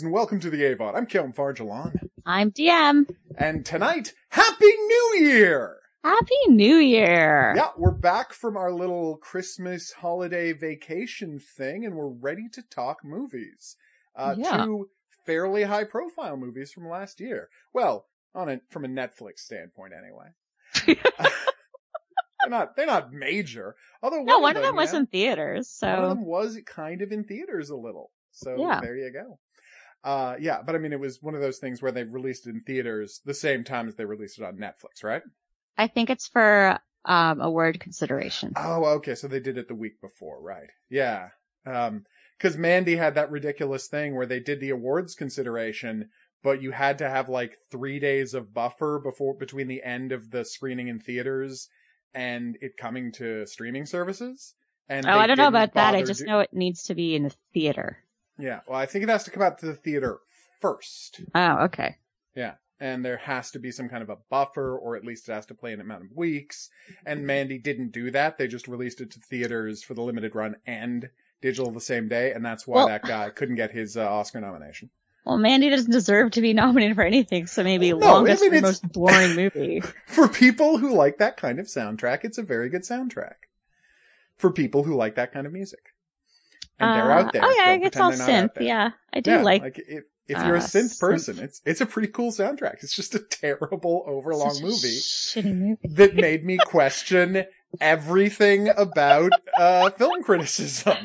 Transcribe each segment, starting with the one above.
Greetings and welcome to the AVOD. I'm Kilm Farjalon. I'm DM. And tonight, Happy New Year! Happy New Year! Yeah, we're back from our little Christmas holiday vacation thing and we're ready to talk movies. Two fairly high profile movies from last year. Well, from a Netflix standpoint anyway. They're not major. Although one of them was in theaters, so. One of them was kind of in theaters a little. So there you go. But I mean, it was one of those things where they released it in theaters the same time as they released it on Netflix, right? I think it's for award consideration. Oh, okay. So they did it the week before, right? Yeah. Because Mandy had that ridiculous thing where they did the awards consideration, but you had to have like 3 days of buffer between the end of the screening in theaters and it coming to streaming services. And I don't know about that. I just know it needs to be in the theater. Yeah. Well, I think it has to come out to the theater first. Oh, okay. Yeah. And there has to be some kind of a buffer, or at least it has to play an amount of weeks. And Mandy didn't do that. They just released it to theaters for the limited run and digital the same day. And that's why that guy couldn't get his Oscar nomination. Well, Mandy doesn't deserve to be nominated for anything, so maybe longest and most boring movie. For people who like that kind of soundtrack, it's a very good soundtrack. For people who like that kind of music. And they're out there. Oh yeah, it's all synth. Yeah, I do like if you're a synth person, it's a pretty cool soundtrack. It's just a terrible, overlong movie. Shitty movie. That made me question everything about film criticism.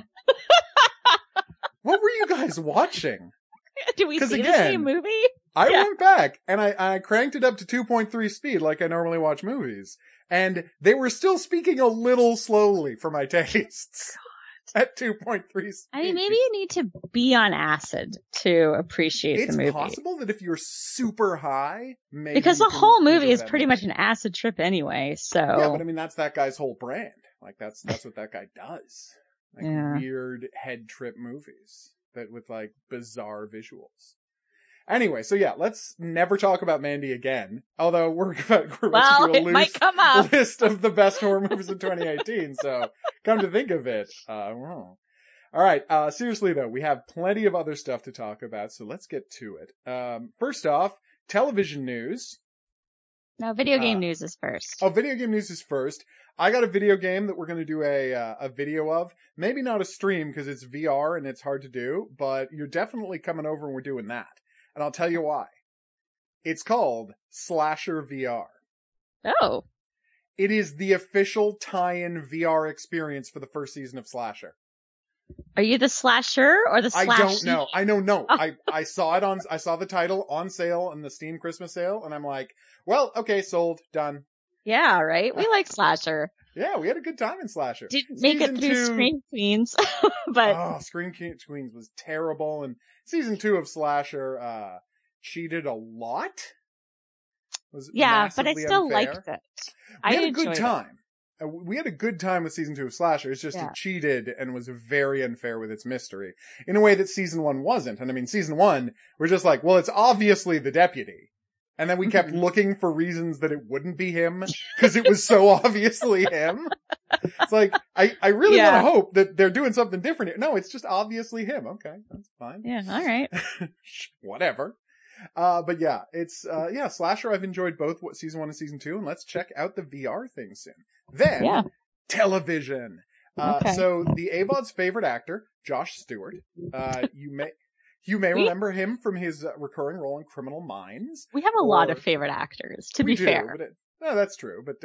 What were you guys watching? Did we see the same movie? I went back and I cranked it up to 2.3 speed like I normally watch movies. And they were still speaking a little slowly for my tastes. At 2.3 speed. I mean, maybe you need to be on acid to appreciate the movie. It's possible that if you're super high, maybe because the whole movie is pretty much an acid trip anyway, so. Yeah, but I mean, that's that guy's whole brand. Like, that's what that guy does. Like, weird head trip movies that with, like, bizarre visuals. Anyway, so yeah, let's never talk about Mandy again. Although we're about to do a list of the best horror movies in 2018. So come to think of it, All right. Seriously though, we have plenty of other stuff to talk about. So let's get to it. First off, television news. No, video game news is first. Oh, video game news is first. I got a video game that we're going to do a video of. Maybe not a stream because it's VR and it's hard to do, but you're definitely coming over and we're doing that. And I'll tell you why. It's called Slasher VR. Oh. It is the official tie-in VR experience for the first season of Slasher. Are you the slasher or the slash? I don't know. I know. No. Oh. I saw I saw the title on sale in the Steam Christmas sale and I'm like, well, okay, sold, done. Yeah, right. We like Slasher. Yeah, we had a good time in Slasher. Didn't make it through Scream Queens, but. Oh, Scream Queens was terrible and season 2 of Slasher, cheated a lot. Yeah, but I still liked it. We had a good time. We had a good time with season 2 of Slasher. It's just it cheated and was very unfair with its mystery in a way that season 1 wasn't. And I mean, season 1, we're just like, well, it's obviously the deputy. And then we kept looking for reasons that it wouldn't be him because it was so obviously him. It's like, I really want to hope that they're doing something different here. No, it's just obviously him. Okay, that's fine. Yeah, all right. Whatever. But yeah, it's, Slasher, I've enjoyed both season 1 and season 2, and let's check out the VR thing soon. Then, television. So the AVOD's favorite actor, Josh Stewart, you may remember him from his recurring role in Criminal Minds. We have a lot of favorite actors, to be fair. No, that's true. But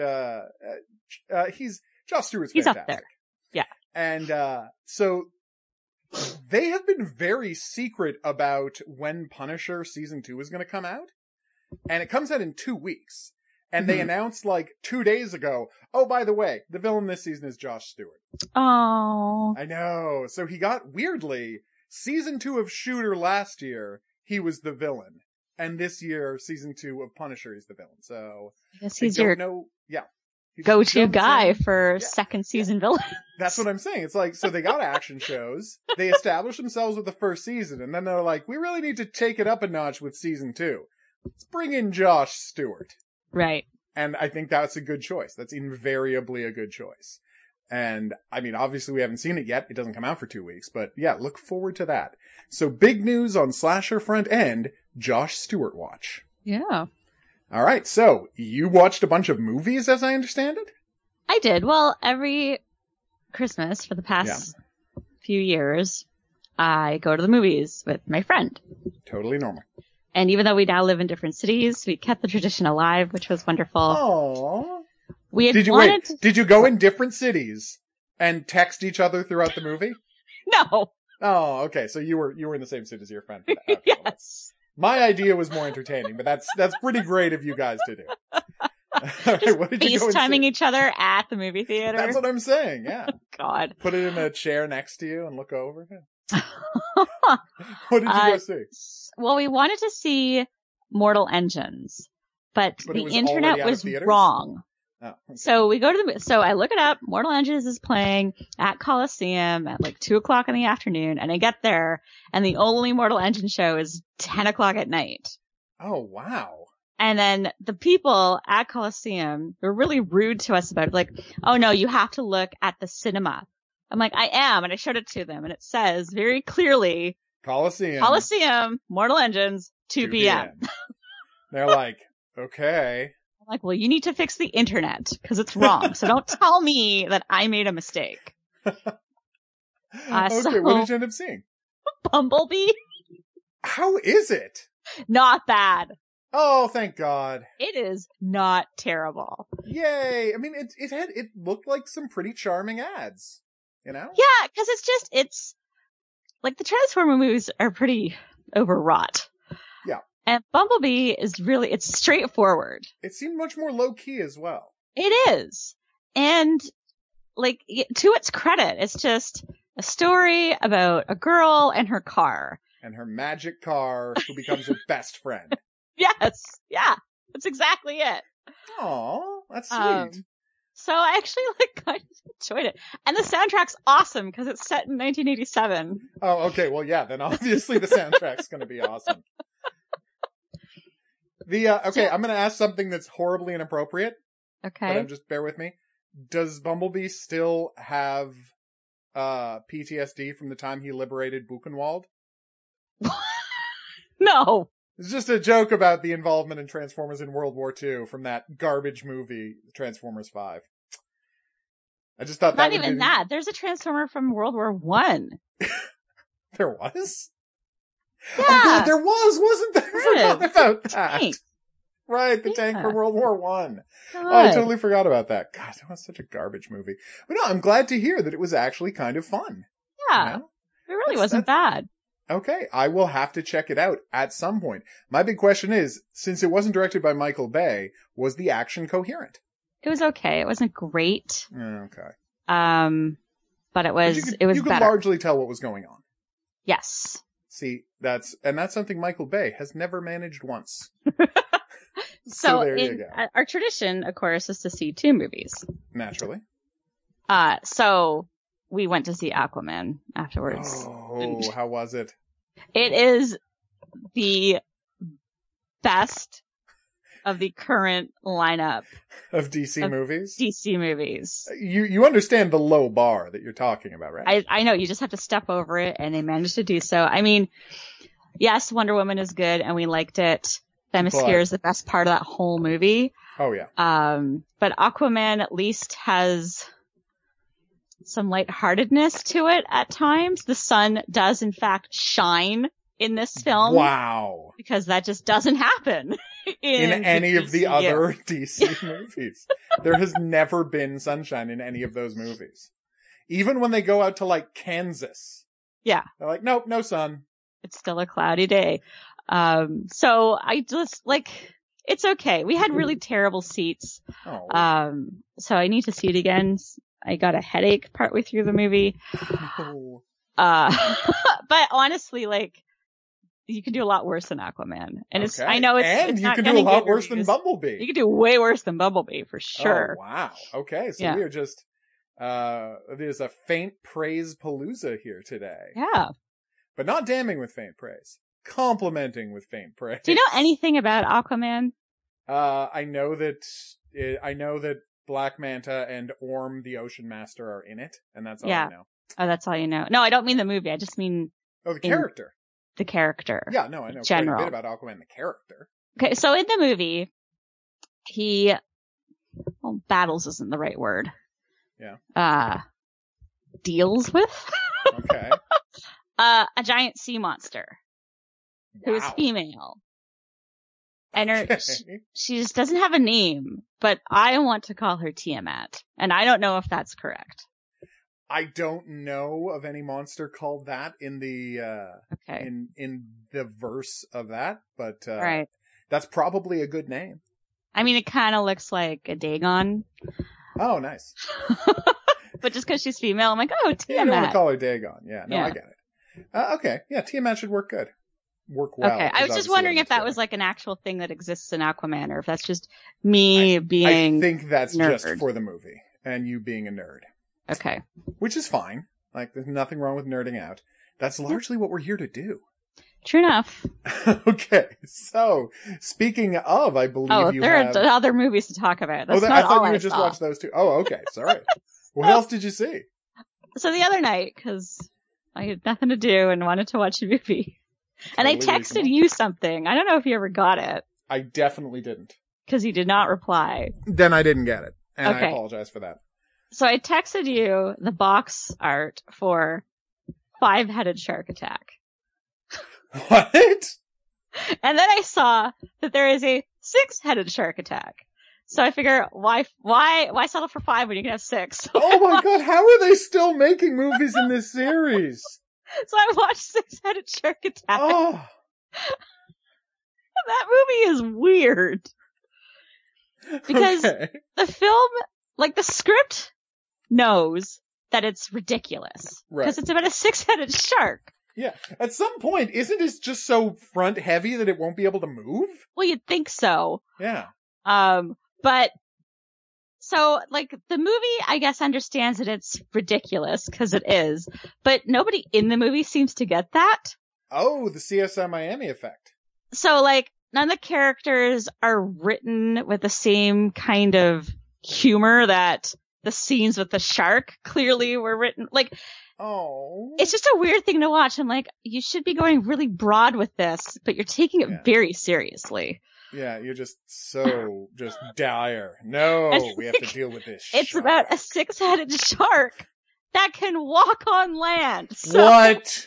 Josh Stewart's fantastic. He's up there. Yeah. And so they have been very secret about when Punisher season 2 is going to come out. And it comes out in 2 weeks. And they announced like 2 days ago, oh, by the way, the villain this season is Josh Stewart. Oh. I know. So he got weirdly... Season 2 of Shooter last year, he was the villain. And this year, season 2 of Punisher, he's the villain. So, I guess he's your He's go-to guy for second season villain. That's what I'm saying. It's like, so they got action shows. They established themselves with the first season. And then they're like, we really need to take it up a notch with season 2. Let's bring in Josh Stewart. Right. And I think that's a good choice. That's invariably a good choice. And I mean, obviously we haven't seen it yet. It doesn't come out for 2 weeks, but yeah, look forward to that. So big news on Slasher Front End, Josh Stewart watch. Yeah. All right. So you watched a bunch of movies, as I understand it? I did. Well, every Christmas for the past few years, I go to the movies with my friend. Totally normal. And even though we now live in different cities, we kept the tradition alive, which was wonderful. Aww. Did you go in different cities and text each other throughout the movie? No. Oh, okay. So you were in the same city as your friend for that. Okay, yes. My idea was more entertaining, but that's pretty great of you guys to do. Right, what did you go and FaceTiming see? each other at the movie theater. That's what I'm saying, yeah. God. Put it in a chair next to you and look over. What did you go see? Well, we wanted to see Mortal Engines, but the internet was wrong. Oh, okay. So we go to so I look it up. Mortal Engines is playing at Coliseum at like 2:00 in the afternoon, and I get there, and the only Mortal Engine show is 10:00 at night. Oh, wow. And then the people at Coliseum were really rude to us about it. Like, oh no, you have to look at the cinema. I'm like, I am. And I showed it to them, and it says very clearly, Coliseum, Mortal Engines, 2 p.m. They're like, okay. I'm like, well, you need to fix the internet because it's wrong. So don't tell me that I made a mistake. Okay, what did you end up seeing? Bumblebee. How is it? Not bad. Oh, thank God. It is not terrible. Yay. I mean, it looked like some pretty charming ads, you know? Yeah, because it's like the Transformer movies are pretty overwrought. Yeah. And Bumblebee is it's straightforward. It seemed much more low key as well. It is. And like, to its credit, it's just a story about a girl and her car. And her magic car who becomes her best friend. Yes. Yeah. That's exactly it. Aw, that's sweet. So I actually kind of enjoyed it. And the soundtrack's awesome because it's set in 1987. Oh, okay. Well, yeah, then obviously the soundtrack's going to be awesome. Okay, I'm going to ask something that's horribly inappropriate. Okay. But just bear with me. Does Bumblebee still have PTSD from the time he liberated Buchenwald? No. It's just a joke about the involvement in Transformers in World War II from that garbage movie, Transformers 5. I just thought Not even that. There's a Transformer from World War I. There was? Yeah. Oh God, there wasn't there? I forgot about that. Tank. Right, the tank from World War I. God. Oh, I totally forgot about that. God, that was such a garbage movie. But no, I'm glad to hear that it was actually kind of fun. Yeah. You know? It really wasn't bad. Okay, I will have to check it out at some point. My big question is, since it wasn't directed by Michael Bay, was the action coherent? It was okay. It wasn't great. Okay. But it was you better. You could largely tell what was going on. Yes. See, that's something Michael Bay has never managed once. So there you go. Our tradition, of course, is to see 2 movies. Naturally. So we went to see Aquaman afterwards. Oh, how was it? It is the best of the current lineup of DC movies. DC movies. You understand the low bar that you're talking about, right? I know. You just have to step over it, and they managed to do so. I mean, yes, Wonder Woman is good, and we liked it. Themyscira is the best part of that whole movie. Oh yeah. But Aquaman at least has some lightheartedness to it at times. The sun does in fact shine in this film. Wow. Because that just doesn't happen in any of the other DC movies. There has never been sunshine in any of those movies. Even when they go out to like Kansas. Yeah. They're like, nope, no sun. It's still a cloudy day. So I just it's okay. We had really terrible seats. Oh. So I need to see it again. I got a headache partway through the movie. Oh. But honestly, you can do a lot worse than Aquaman. And okay. I know and you can do a lot worse than Bumblebee. You can do way worse than Bumblebee for sure. Oh, wow. Okay. So we are just, there's a faint praise palooza here today. Yeah. But not damning with faint praise. Complimenting with faint praise. Do you know anything about Aquaman? I know that Black Manta and Orm the Ocean Master are in it, and that's all I know. Oh, that's all you know. No, I don't mean the movie. I just mean... Oh, the character. The character. Yeah, no, I know quite a bit about Aquaman, the character. Okay, so in the movie, he... Well, battles isn't the right word. Yeah. Deals with? Okay. A giant sea monster. Who is female. And she just doesn't have a name, but I want to call her Tiamat. And I don't know if that's correct. I don't know of any monster called that in the in the verse of that, but right. That's probably a good name. I mean, it kind of looks like a Dagon. Oh, nice. But just because she's female, I'm like, oh, Tiamat. You don't want to call her Dagon. Yeah, no, I get it. Okay, yeah, Tiamat should work good. Work well. Okay, I was just wondering if that was like an actual thing that exists in Aquaman, or if that's just me being. I think that's nerd. Just for the movie and you being a nerd. Okay. Which is fine. Like, there's nothing wrong with nerding out. That's largely what we're here to do. True enough. Okay, so speaking of, I believe there are other movies to talk about. That's I thought you had just watched those two. Oh, okay, sorry. What else did you see? So the other night, because I had nothing to do and wanted to watch a movie, and I texted you something. I don't know if you ever got it. I definitely didn't. Because you did not reply. Then I didn't get it, and I apologize for that. So I texted you the box art for 5-Headed Shark Attack. What? And then I saw that there is a 6-Headed Shark Attack. So I figure, why settle for 5 when you can have 6? Oh my god, how are they still making movies in this series? So I watched 6-Headed Shark Attack. Oh. That movie is weird. Because the film, like the script knows that it's ridiculous. Right. Because it's about a 6-headed shark. Yeah. At some point, isn't it just so front heavy that it won't be able to move? Well, you'd think so. Yeah. But so like the movie, I guess, understands that it's ridiculous because it is, but nobody in the movie seems to get that. Oh, the CSI Miami effect. So like none of the characters are written with the same kind of humor that the scenes with the shark clearly were written. Like, oh, it's just a weird thing to watch. I'm like, you should be going really broad with this, but you're taking it very seriously. Yeah, you're just so just dire. No, we have to deal with this. It's about a 6-headed shark that can walk on land. So... What?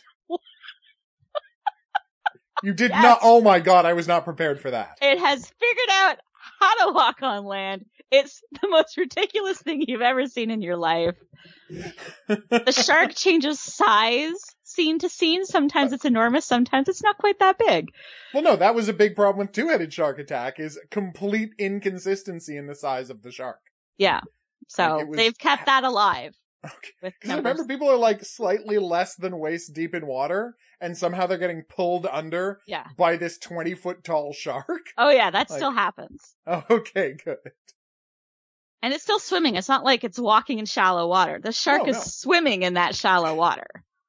You did not. Oh my god, I was not prepared for that. It has figured out how to walk on land. It's the most ridiculous thing you've ever seen in your life. The shark changes size scene to scene. Sometimes it's enormous. Sometimes it's not quite that big. Well, no, that was a big problem with 2-Headed Shark Attack is complete inconsistency in the size of the shark. Yeah. So they've kept that alive. Okay. Because remember, people are like slightly less than waist deep in water, and somehow they're getting pulled under by this 20-foot tall shark. Oh yeah, that still happens. Oh, okay, good. And it's still swimming. It's not like it's walking in shallow water. The shark is swimming in that shallow water.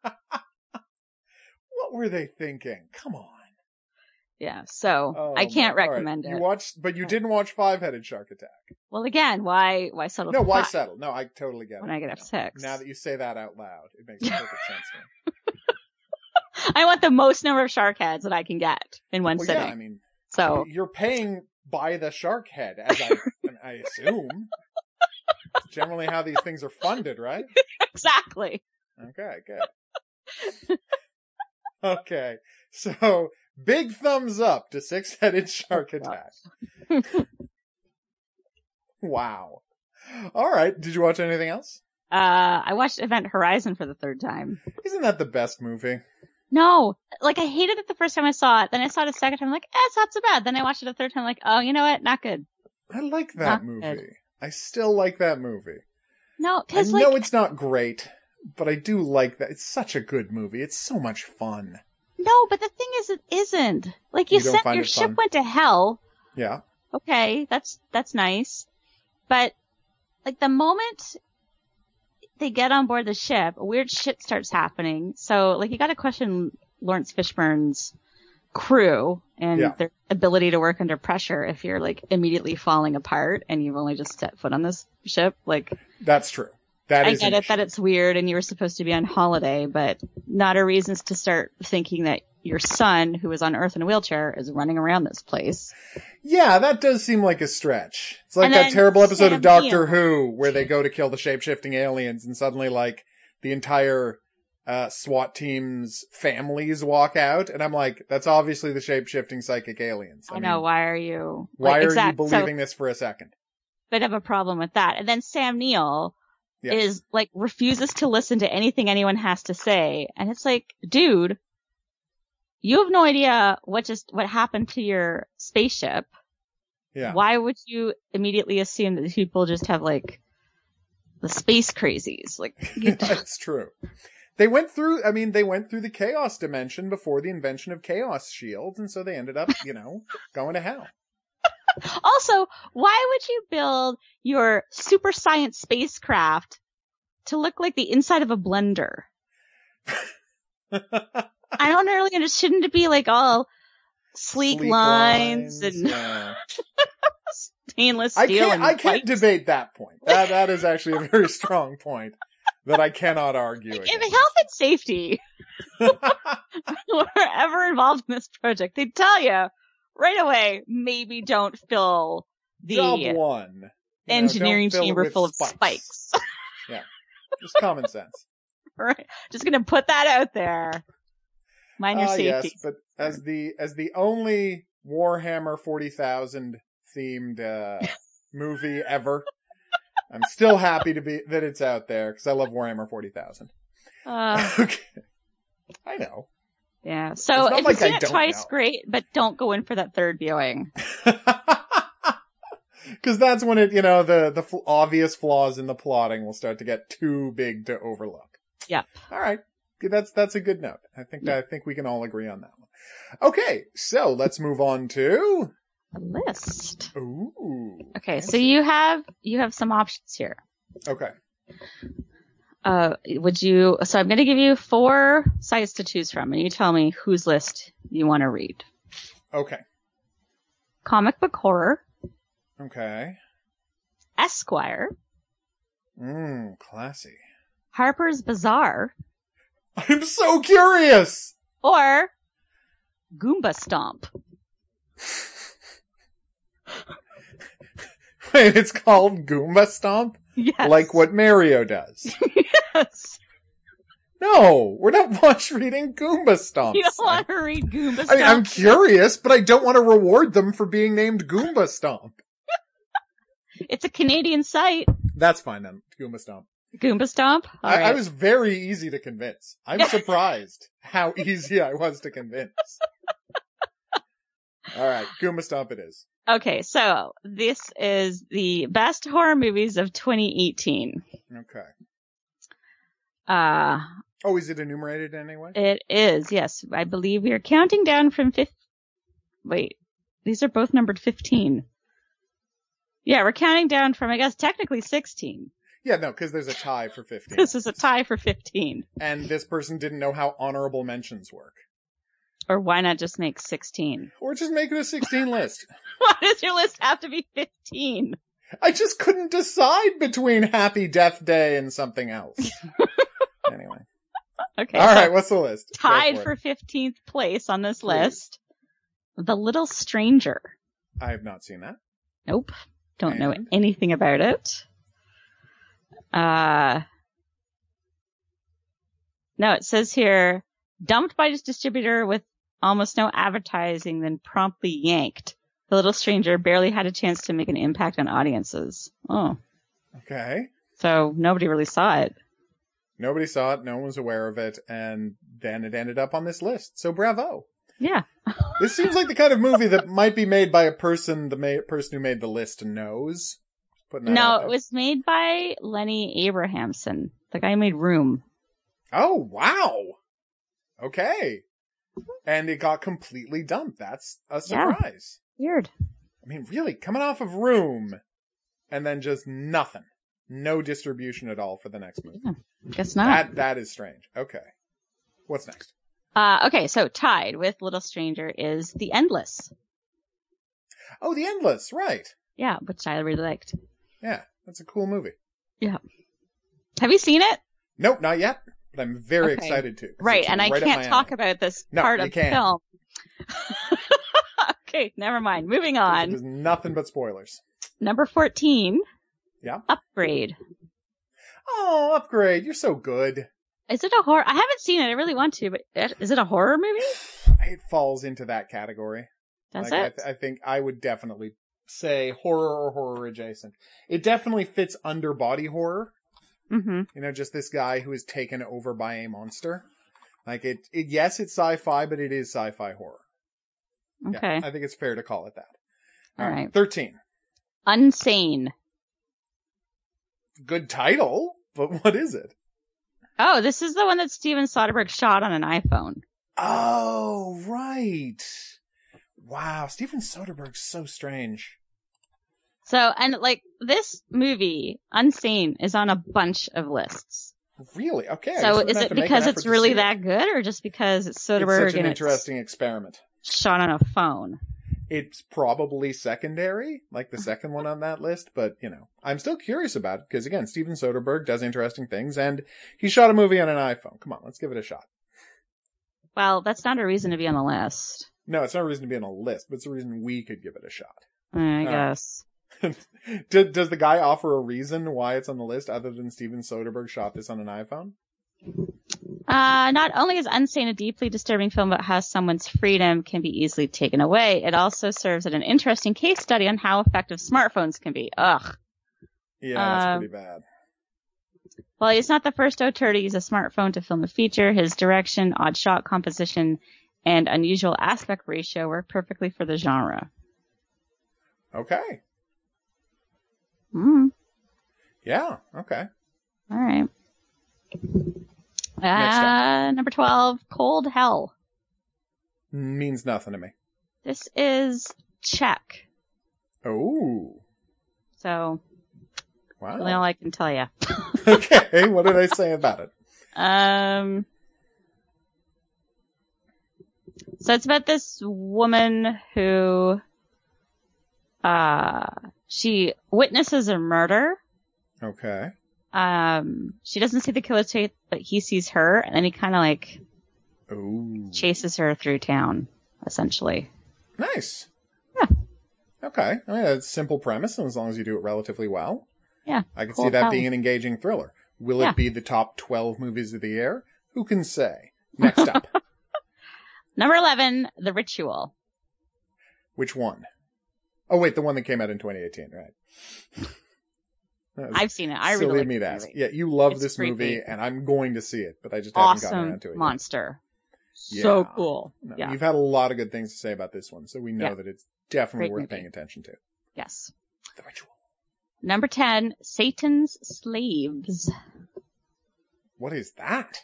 What were they thinking? Come on. Yeah, so I can't recommend it. You watched, but you didn't watch 5-Headed Shark Attack. Well, again, why settle? No, for why 5? Settle? No, I totally get it. When I get up 6. Now that you say that out loud, it makes perfect sense to me. I want the most number of shark heads that I can get in one sitting. Yeah, I mean, so you're paying by the shark head, as I assume. That's generally how these things are funded, right? Exactly. Okay, good. Okay, so big thumbs up to 6-Headed Shark Attack. Wow. All right. Did you watch anything else? I watched Event Horizon for the 3rd time. Isn't that the best movie? No. Like, I hated it the first time I saw it. Then I saw it a second time. I'm like, it's not so bad. Then I watched it a 3rd time. I'm like, oh, you know what? Not good. I like that movie. Good. I still like that movie. No, because I know it's not great, but I do like that. It's such a good movie. It's so much fun. No, but the thing is, it isn't. Like, your ship went to hell. Yeah. Okay, that's nice. But, like, the moment they get on board the ship, weird shit starts happening. So, like, you gotta question Lawrence Fishburne's crew and their ability to work under pressure if you're like immediately falling apart and you've only just set foot on this ship. Like, that's true. I get it that it's weird and you were supposed to be on holiday, but not a reason to start thinking that your son, who is on Earth in a wheelchair, is running around this place. Yeah, that does seem like a stretch. It's like that terrible episode of Doctor Who where they go to kill the shape-shifting aliens and suddenly, like, the entire SWAT team's families walk out. And I'm like, that's obviously the shape-shifting psychic aliens. I know, why are you... Why are you believing this for a second? Bit of a problem with that. And then Sam Neill is, like, refuses to listen to anything anyone has to say. And it's like, dude... You have no idea what happened to your spaceship. Yeah. Why would you immediately assume that these people just have like the space crazies? Like, that's true. They went through the chaos dimension before the invention of chaos shields, and so they ended up, going to hell. Also, why would you build your super science spacecraft to look like the inside of a blender? I don't really understand. Shouldn't it be like all sleek lines and stainless steel? I can't debate that point. That is actually a very strong point that I cannot argue against. If health and safety were ever involved in this project, they'd tell you right away, maybe don't fill the Job one. Engineering chamber full of spikes. Yeah. Just common sense. Right. Just gonna put that out there. Mind your safety. Yes, but as the only Warhammer 40,000 themed movie ever, I'm still happy that it's out there because I love Warhammer 40,000. Okay, I know. Yeah. So if you've seen it twice, great, but don't go in for that third viewing. Because that's when it, the obvious flaws in the plotting will start to get too big to overlook. Yep. All right. That's a good note. I think we can all agree on that one. Okay, so let's move on to a list. Ooh. Okay, so you have some options here. Okay. So I'm going to give you 4 sites to choose from, and you tell me whose list you want to read. Okay. Comic Book Horror. Okay. Esquire. Classy. Harper's Bazaar. I'm so curious! Or Goomba Stomp. Wait, it's called Goomba Stomp? Yes. Like what Mario does? Yes. No, we're not reading Goomba Stomp. You don't want to read Goomba Stomp? I mean, I'm curious, but I don't want to reward them for being named Goomba Stomp. It's a Canadian site. That's fine then, Goomba Stomp. Goomba Stomp? I was very easy to convince. I'm surprised how easy I was to convince. All right, Goomba Stomp it is. Okay, so this is the best horror movies of 2018. Okay. Oh, is it enumerated anyway? It is, yes. I believe we are counting down from Wait, these are both numbered 15. Yeah, we're counting down from, I guess, technically 16. Yeah, no, because there's a tie for 15. This is a tie for 15. And this person didn't know how honorable mentions work. Or why not just make 16? Or just make it a 16 list. Why does your list have to be 15? I just couldn't decide between Happy Death Day and something else. Anyway. Okay. All right, what's the list? Tied for 15th place on this list. The Little Stranger. I have not seen that. Nope. Don't know anything about it. No, it says here, dumped by its distributor with almost no advertising, then promptly yanked. The Little Stranger barely had a chance to make an impact on audiences. Oh. Okay. So nobody really saw it. Nobody saw it, no one was aware of it, and then it ended up on this list. So bravo. Yeah. This seems like the kind of movie that might be made by a person the person who made the list knows. No, it was made by Lenny Abrahamson, the guy who made Room. Oh, wow. Okay. And it got completely dumped. That's a surprise. Yeah. Weird. I mean, really, coming off of Room, and then just nothing. No distribution at all for the next movie. Yeah, guess not. That is strange. Okay. What's next? Okay, so tied with Little Stranger is The Endless. Oh, The Endless, right. Yeah, which I really liked. Yeah, that's a cool movie. Yeah. Have you seen it? Nope, not yet, but I'm very excited to. Right, and I can't talk about this part of the film. Okay, never mind. Moving on. There's nothing but spoilers. Number 14. Yeah. Upgrade. Oh, Upgrade. You're so good. Is it a horror? I haven't seen it. I really want to, but is it a horror movie? It falls into that category. Does it? I think I would definitely say horror or horror adjacent. It definitely fits under body horror. Mm-hmm. You know, just this guy who is taken over by a monster. Like yes, it's sci-fi, but it is sci-fi horror. Okay. Yeah, I think it's fair to call it that. All right. 13. Unsane. Good title, but what is it? Oh, this is the one that Steven Soderbergh shot on an iPhone. Oh, right. Wow, Steven Soderbergh's so strange. So, and like this movie, Unsane, is on a bunch of lists. Really? Okay. So is it because it's really that good, or just because it's Soderbergh? It's such an interesting experiment. Shot on a phone. It's probably secondary, like the second one on that list, but, you know, I'm still curious about it, because again, Steven Soderbergh does interesting things, and he shot a movie on an iPhone. Come on, let's give it a shot. Well, that's not a reason to be on the list. No, it's not a reason to be on a list, but it's a reason we could give it a shot. I guess. Does the guy offer a reason why it's on the list other than Steven Soderbergh shot this on an iPhone? Not only is Unsane a deeply disturbing film about how someone's freedom can be easily taken away, it also serves as an interesting case study on how effective smartphones can be. Ugh. Yeah, that's pretty bad. While he's not the first auteur to use a smartphone to film a feature, his direction, odd shot composition, and unusual aspect ratio work perfectly for the genre. Okay. Yeah, okay. All right. Number 12, Cold Hell. Means nothing to me. This is Czech. Oh. So, wow. Really all I can tell you. Okay, what did I say about it? So it's about this woman who, she witnesses a murder. Okay. She doesn't see the killer's face, but he sees her, and then he kind of like chases her through town, essentially. Nice. Yeah. Okay. I mean, it's a simple premise, and as long as you do it relatively well. Yeah. I can see that being an engaging thriller. Will it be the top 12 movies of the year? Who can say? Next up. Number 11, The Ritual. Which one? Oh, wait, the one that came out in 2018, right? I've seen it. I really like it. Yeah, you love this movie, and I'm going to see it, but I just haven't gotten around to it yet. Monster. So cool. No, yeah. You've had a lot of good things to say about this one, so we know that it's definitely worth paying attention to. Yes. The Ritual. Number 10, Satan's Slaves. What is that?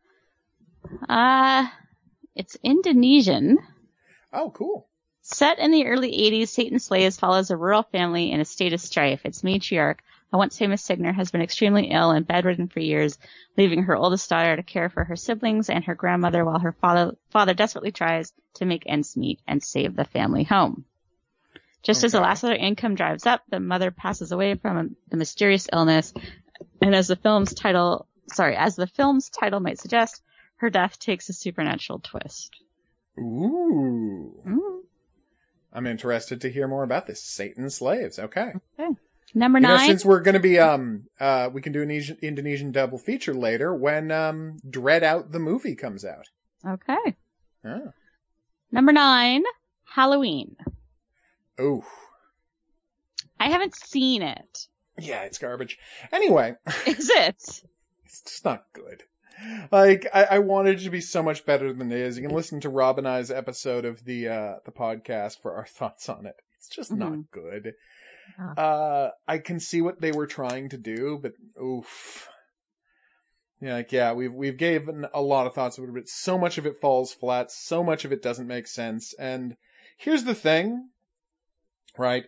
It's Indonesian. Oh, cool. Set in the early 80s, Satan's Slaves follows a rural family in a state of strife. Its matriarch, a once famous singer, has been extremely ill and bedridden for years, leaving her oldest daughter to care for her siblings and her grandmother while her father desperately tries to make ends meet and save the family home. Just as the last of their income drives up, the mother passes away from the mysterious illness, and as the film's title might suggest, her death takes a supernatural twist. Ooh. I'm interested to hear more about this. Satan's Slaves. Okay. Number 9. Since we're going to be, we can do an Indonesian double feature later when, Dread Out the movie comes out. Okay. Oh. Number 9, Halloween. Oh. I haven't seen it. Yeah, it's garbage. Anyway. Is it? It's just not good. Like, I wanted it to be so much better than it is. You can listen to Rob and I's episode of the podcast for our thoughts on it. It's just not good. I can see what they were trying to do, but oof. Yeah, we've given a lot of thoughts of it, but so much of it falls flat, so much of it doesn't make sense. And here's the thing, right?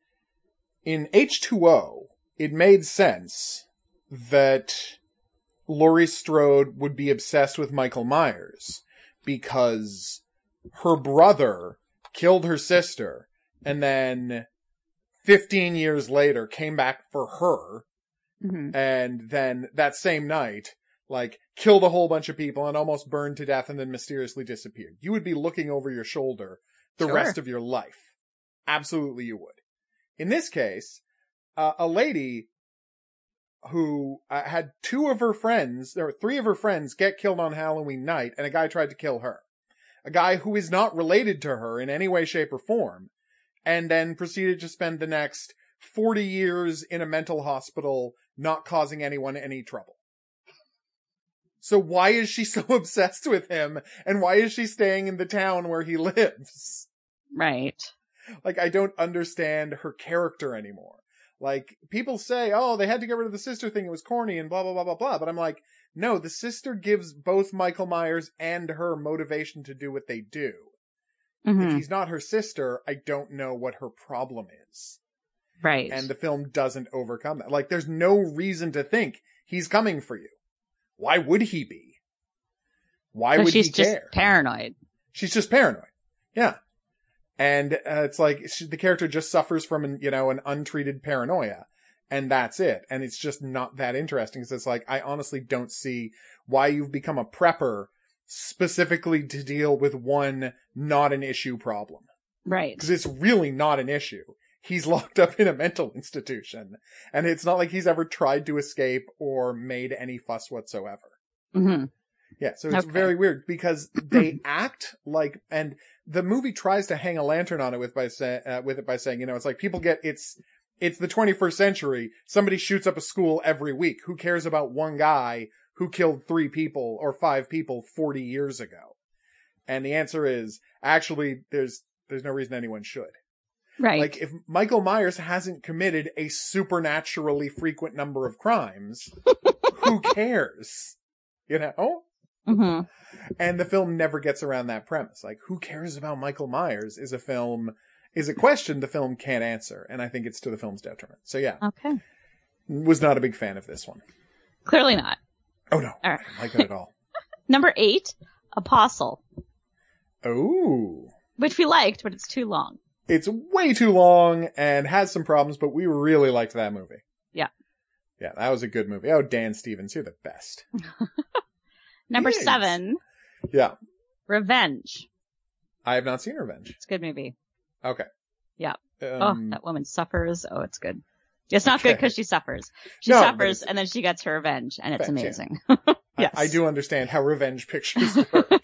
In H2O, it made sense that Laurie Strode would be obsessed with Michael Myers because her brother killed her sister and then 15 years later came back for her. Mm-hmm. And then that same night, like, killed a whole bunch of people and almost burned to death and then mysteriously disappeared. You would be looking over your shoulder the rest of your life. Absolutely you would. In this case, a lady who had three of her friends get killed on Halloween night, and a guy tried to kill her. A guy who is not related to her in any way, shape, or form, and then proceeded to spend the next 40 years in a mental hospital, not causing anyone any trouble. So why is she so obsessed with him, and why is she staying in the town where he lives? Right. Like, I don't understand her character anymore. Like, people say, oh, they had to get rid of the sister thing, it was corny and blah, blah, blah, blah, blah. But I'm like, no, the sister gives both Michael Myers and her motivation to do what they do. Mm-hmm. If he's not her sister, I don't know what her problem is. Right. And the film doesn't overcome that. Like, there's no reason to think he's coming for you. Why would he be? Why would he care? She's just paranoid. She's just paranoid. Yeah. And it's like the character just suffers from an untreated paranoia, and that's it. And it's just not that interesting. So it's like, I honestly don't see why you've become a prepper specifically to deal with one not an issue problem. Right. Because it's really not an issue. He's locked up in a mental institution, and it's not like he's ever tried to escape or made any fuss whatsoever. Mm-hmm. Yeah, so it's very weird because they act like, and the movie tries to hang a lantern on it by saying, it's like people get, it's the 21st century. Somebody shoots up a school every week. Who cares about one guy who killed 3 people or 5 people 40 years ago? And the answer is, actually, there's no reason anyone should. Right. Like, if Michael Myers hasn't committed a supernaturally frequent number of crimes, who cares? You know? Mm-hmm. And the film never gets around that premise. Like, who cares about Michael Myers is a question the film can't answer. And I think it's to the film's detriment. So yeah. Okay. Was not a big fan of this one. Clearly not. Oh no. All right. I didn't like it at all. Number 8, Apostle. Oh. Which we liked, but it's too long. It's way too long and has some problems, but we really liked that movie. Yeah. Yeah, that was a good movie. Oh, Dan Stevens, you're the best. Number 7. Yeah. Revenge. I have not seen Revenge. It's a good movie. Okay. Yeah. That woman suffers. Oh, it's good. It's not good because she suffers. She suffers and then she gets her revenge, and it's amazing. Yeah. Yes. I do understand how revenge pictures work.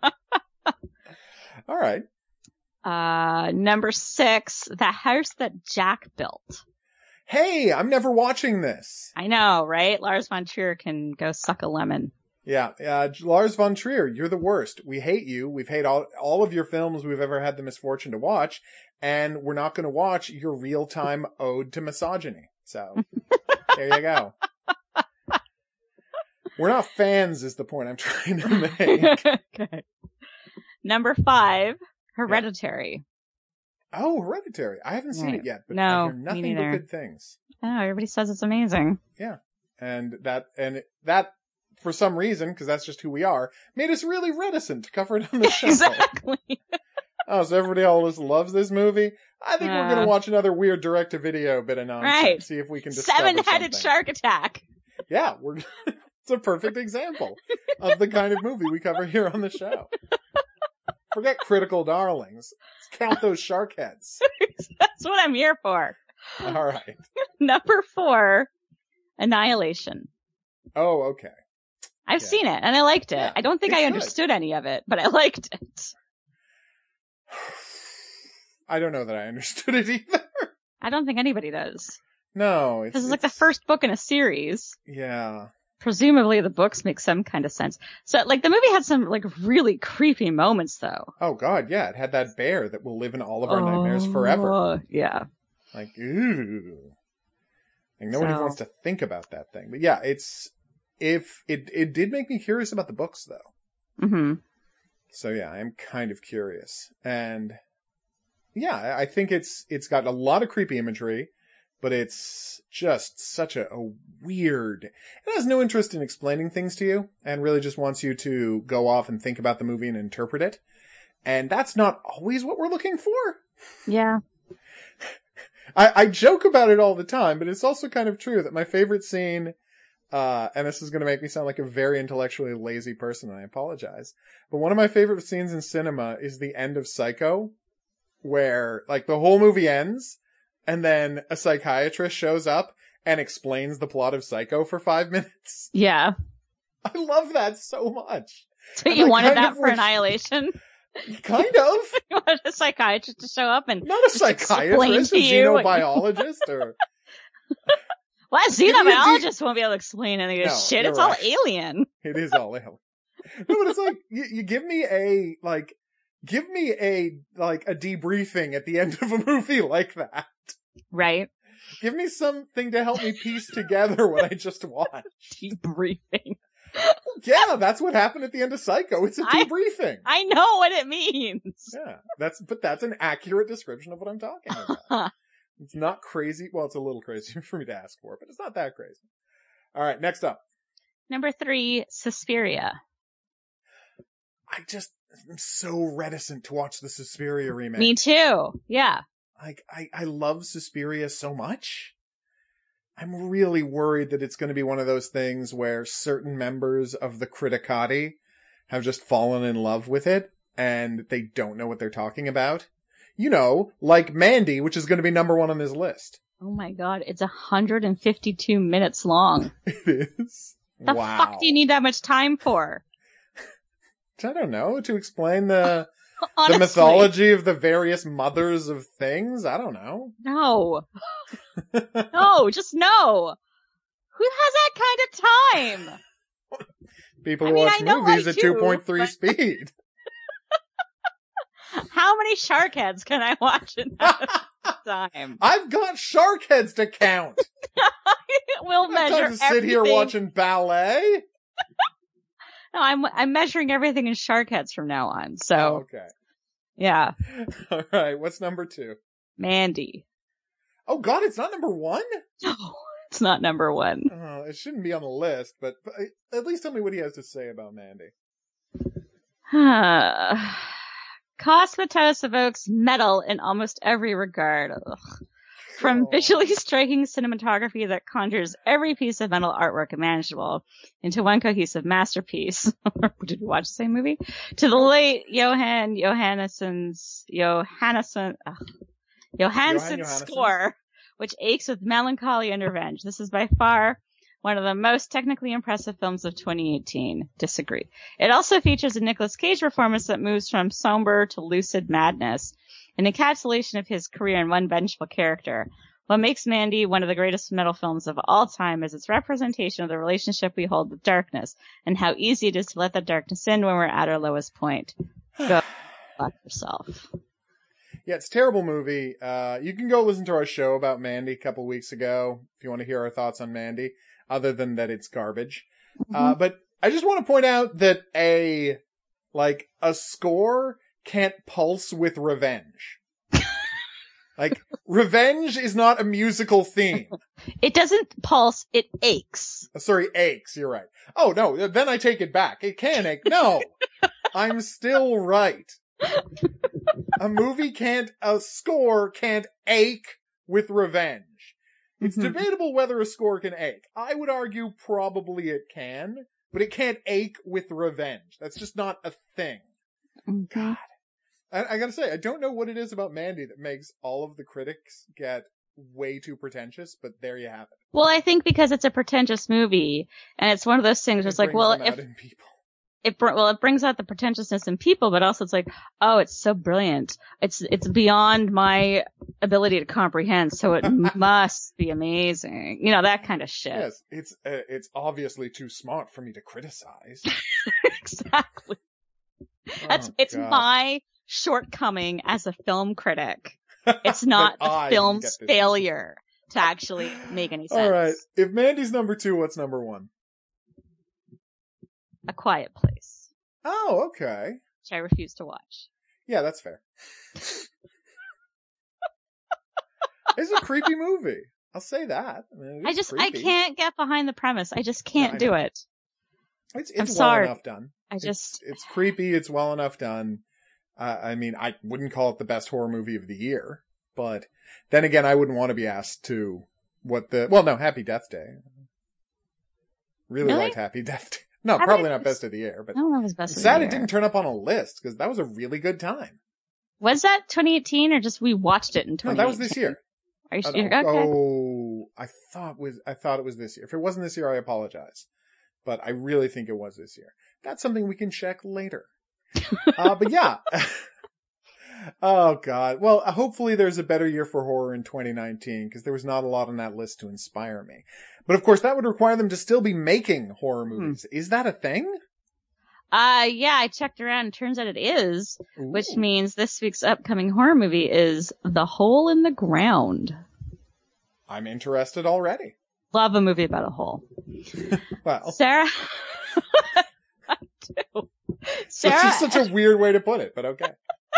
All right. Number 6, The House That Jack Built. Hey, I'm never watching this. I know, right? Lars von Trier can go suck a lemon. Yeah, Lars von Trier, you're the worst. We hate you. We've hated all of your films we've ever had the misfortune to watch, and we're not going to watch your real-time ode to misogyny. So, there you go. We're not fans is the point I'm trying to make. Okay. Number 5, Hereditary. Yeah. Oh, Hereditary. I haven't seen it yet, but no, I hear nothing but good things. Oh, everybody says it's amazing. Yeah. And that for some reason, because that's just who we are, made us really reticent to cover it on the show. Exactly. Oh, so everybody always loves this movie? I think we're going to watch another weird direct-to-video bit of nonsense. Right. See if we can discover 7-headed shark attack. Yeah, it's a perfect example of the kind of movie we cover here on the show. Forget Critical Darlings. Let's count those shark heads. That's what I'm here for. All right. Number 4, Annihilation. Oh, okay. I've seen it, and I liked it. Yeah, I don't think I understood any of it, but I liked it. I don't know that I understood it either. I don't think anybody does. No. This is like the first book in a series. Yeah. Presumably the books make some kind of sense. So, like, the movie had some, like, really creepy moments, though. Oh, God, yeah. It had that bear that will live in all of our nightmares forever. Yeah. Like, ooh. Like, nobody wants to think about that thing. But yeah, it did make me curious about the books, though. Mm-hmm. So yeah, I'm kind of curious. And yeah, I think it's got a lot of creepy imagery. but it's just such a weird... It has no interest in explaining things to you, and really just wants you to go off and think about the movie and interpret it. And that's not always what we're looking for. Yeah. I joke about it all the time, but it's also kind of true that my favorite scene, and this is going to make me sound like a very intellectually lazy person, and I apologize, but one of my favorite scenes in cinema is the end of Psycho, where, like, the whole movie ends, and then a psychiatrist shows up and explains the plot of Psycho for 5 minutes. Yeah. I love that so much. So you wanted that for Annihilation? Kind of. You wanted a psychiatrist to show up and not a psychiatrist, a xenobiologist, or... Well, a xenobiologist won't be able to explain any of this shit. It's all alien. It is all alien. No, but it's like, you give me a debriefing at the end of a movie like that. Right. Give me something to help me piece together what I just watched. Debriefing. Yeah, that's what happened at the end of Psycho. It's a debriefing. I know what it means. Yeah, that's an accurate description of what I'm talking about. It's not crazy. Well, it's a little crazy for me to ask for, but it's not that crazy. All right, next up. Number 3, Suspiria. I'm so reticent to watch the Suspiria remake. Me too. Yeah. Like, I love Suspiria so much. I'm really worried that it's going to be one of those things where certain members of the criticati have just fallen in love with it and they don't know what they're talking about. You know, like Mandy, which is going to be number 1 on this list. Oh my god, it's 152 minutes long. It is? The fuck do you need that much time for? I don't know, to explain the mythology of the various mothers of things? I don't know. No. No, just no. Who has that kind of time? People who watch movies at 2.3 speed. How many shark heads can I watch in that time? I've got shark heads to count. We'll measure everything. To sit here watching ballet. No, I'm measuring everything in shark heads from now on. So, okay. Yeah. All right. What's number 2? Mandy. Oh God, it's not number 1? No, it's not number 1. It shouldn't be on the list, but at least tell me what he has to say about Mandy. Cosmatos evokes metal in almost every regard. Ugh. From visually striking cinematography that conjures every piece of metal artwork imaginable into one cohesive masterpiece. Did we watch the same movie? To the late Johansson score, which aches with melancholy and revenge. This is by far one of the most technically impressive films of 2018. Disagree. It also features a Nicolas Cage performance that moves from somber to lucid madness, an encapsulation of his career in one vengeful character. What makes Mandy one of the greatest metal films of all time is its representation of the relationship we hold with darkness, and how easy it is to let that darkness in when we're at our lowest point. Go fuck yourself. Yeah, it's a terrible movie. You can go listen to our show about Mandy a couple weeks ago if you want to hear our thoughts on Mandy, other than that it's garbage. Mm-hmm. But I just want to point out that a score can't pulse with revenge. Like, revenge is not a musical theme. It doesn't pulse, it aches. Sorry, aches, you're right. Oh, no, then I take it back. It can ache. No, I'm still right. A score can't ache with revenge. It's debatable whether a score can ache. I would argue probably it can, but it can't ache with revenge. That's just not a thing. God. I gotta say, I don't know what it is about Mandy that makes all of the critics get way too pretentious, but there you have it. Well, I think because it's a pretentious movie, and it's one of those things where it's like, well, it brings out the pretentiousness in people, but also it's like, oh, it's so brilliant. It's beyond my ability to comprehend, so it must be amazing. You know, that kind of shit. Yes, it's obviously too smart for me to criticize. Exactly. It's my shortcoming as a film critic. It's not the film's failure to actually make any sense. All right. If Mandy's number 2, what's number 1? A Quiet Place. Oh, okay. Which I refuse to watch. Yeah, that's fair. It's a creepy movie. I'll say that. I mean, I can't get behind the premise. I just can't do it. It's well sorry. enough done. It's creepy. It's well enough done. I mean, I wouldn't call it the best horror movie of the year, but then again, I wouldn't want to be asked to Happy Death Day. Really liked Happy Death Day. No, probably not best of the year, but I don't know if it's best of the year. Sad it didn't turn up on a list because that was a really good time. Was that 2018 or just we watched it in 2018? No, that was this year. Are you sure? Okay. Oh, I thought it was this year. If it wasn't this year, I apologize. But I really think it was this year. That's something we can check later. But yeah. Oh God. Well, hopefully there's a better year for horror in 2019 because there was not a lot on that list to inspire me. But of course that would require them to still be making horror movies. Is that a thing? Yeah, I checked around. Turns out it is, which means this week's upcoming horror movie is The Hole in the Ground. I'm interested already. Love a movie about a hole. Well, Sarah, I do. Sarah, such a weird way to put it, but okay.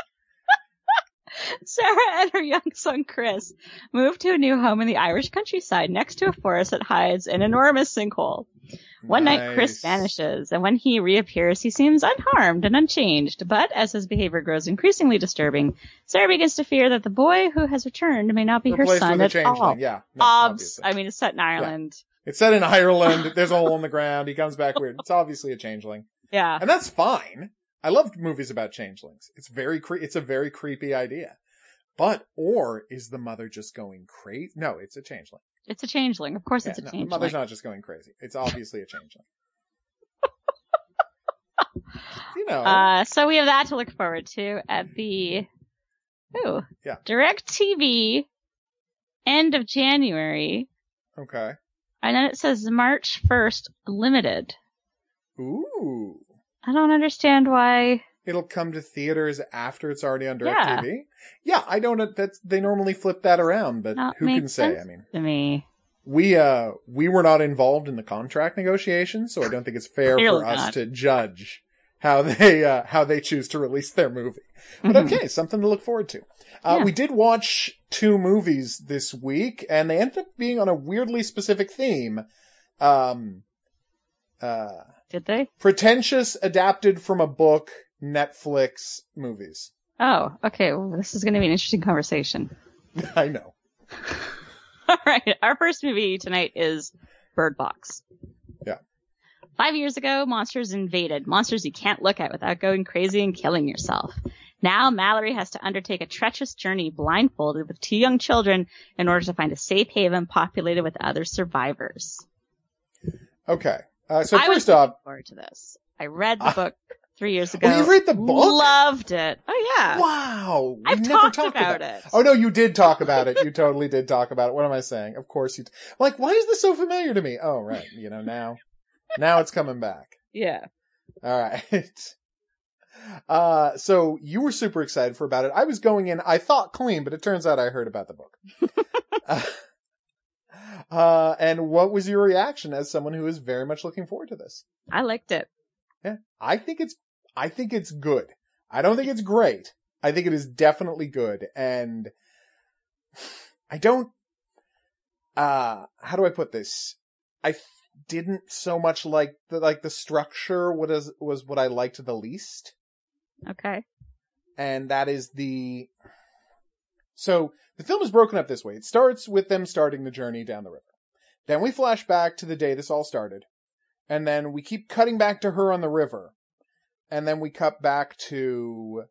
Sarah and her young son Chris moved to a new home in the Irish countryside next to a forest that hides an enormous sinkhole. One night, Chris vanishes, and when he reappears, he seems unharmed and unchanged. But as his behavior grows increasingly disturbing, Sarah begins to fear that the boy who has returned may not be her son at all. Yeah, no, obviously. I mean, it's set in Ireland. Yeah. It's set in Ireland. There's a hole in the ground. He comes back weird. It's obviously a changeling. Yeah, and that's fine. I love movies about changelings. It's a very creepy idea. Or is the mother just going crazy? No, it's a changeling. It's a changeling. Of course it's a changeling. The mother's not just going crazy. It's obviously a changeling. So we have that to look forward to at the DirecTV end of January. Okay. And then it says March 1st limited. Ooh. I don't understand why. It'll come to theaters after it's already on DirecTV. Yeah, I don't know. They normally flip that around, but who can say? I mean, to me, we were not involved in the contract negotiations, so I don't think it's fair for us to judge how they choose to release their movie. But okay, something to look forward to. We did watch 2 movies this week, and they ended up being on a weirdly specific theme. Did they? Pretentious, adapted from a book, Netflix movies. Oh, okay. Well, this is going to be an interesting conversation. I know. All right. Our first movie tonight is Bird Box. Yeah. 5 years ago, monsters invaded. Monsters you can't look at without going crazy and killing yourself. Now, Mallory has to undertake a treacherous journey blindfolded with 2 young children in order to find a safe haven populated with other survivors. Okay. So first off, forward to this. I read the book 3 years ago. Oh, you read the book? Loved it. Oh yeah. Wow. I've talked about it. Oh no, you did talk about it. You totally did talk about it. What am I saying? Of course you. Like, why is this so familiar to me? Oh right. Now it's coming back. Yeah. All right. So you were super excited about it. I was going in, I thought clean, but it turns out I heard about the book. And what was your reaction as someone who is very much looking forward to this? I liked it. Yeah. I think it's good. I don't think it's great. I think it is definitely good. And I don't, how do I put this? I didn't so much like the structure was what I liked the least. Okay. And that is so the film is broken up this way. It starts with them starting the journey down the river. Then we flash back to the day this all started. And then we keep cutting back to her on the river. And then we cut back to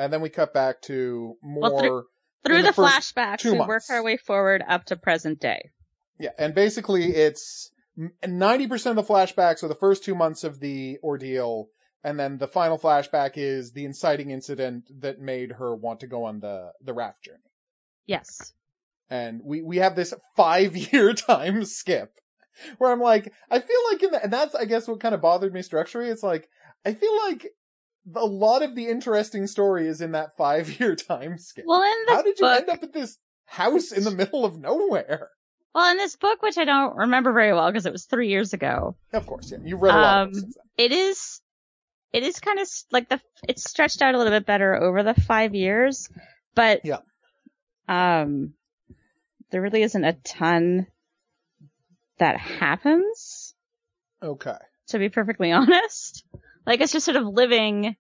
more. Through the flashbacks, we work our way forward up to present day. Yeah. And basically it's 90% of the flashbacks are the first 2 months of the ordeal. And then the final flashback is the inciting incident that made her want to go on the raft journey. Yes. And we have this 5-year time skip where I'm like, I feel like and that's, I guess, what kind of bothered me structurally. It's like, I feel like a lot of the interesting story is in that 5-year time skip. Well, how did you end up at this house in the middle of nowhere? Well, in this book, which I don't remember very well because it was 3 years ago. Of course, yeah. You've read a lot of since then. It is kind of like it's stretched out a little bit better over the 5 years, but yeah. there really isn't a ton that happens. Okay. To be perfectly honest. Like, it's just sort of living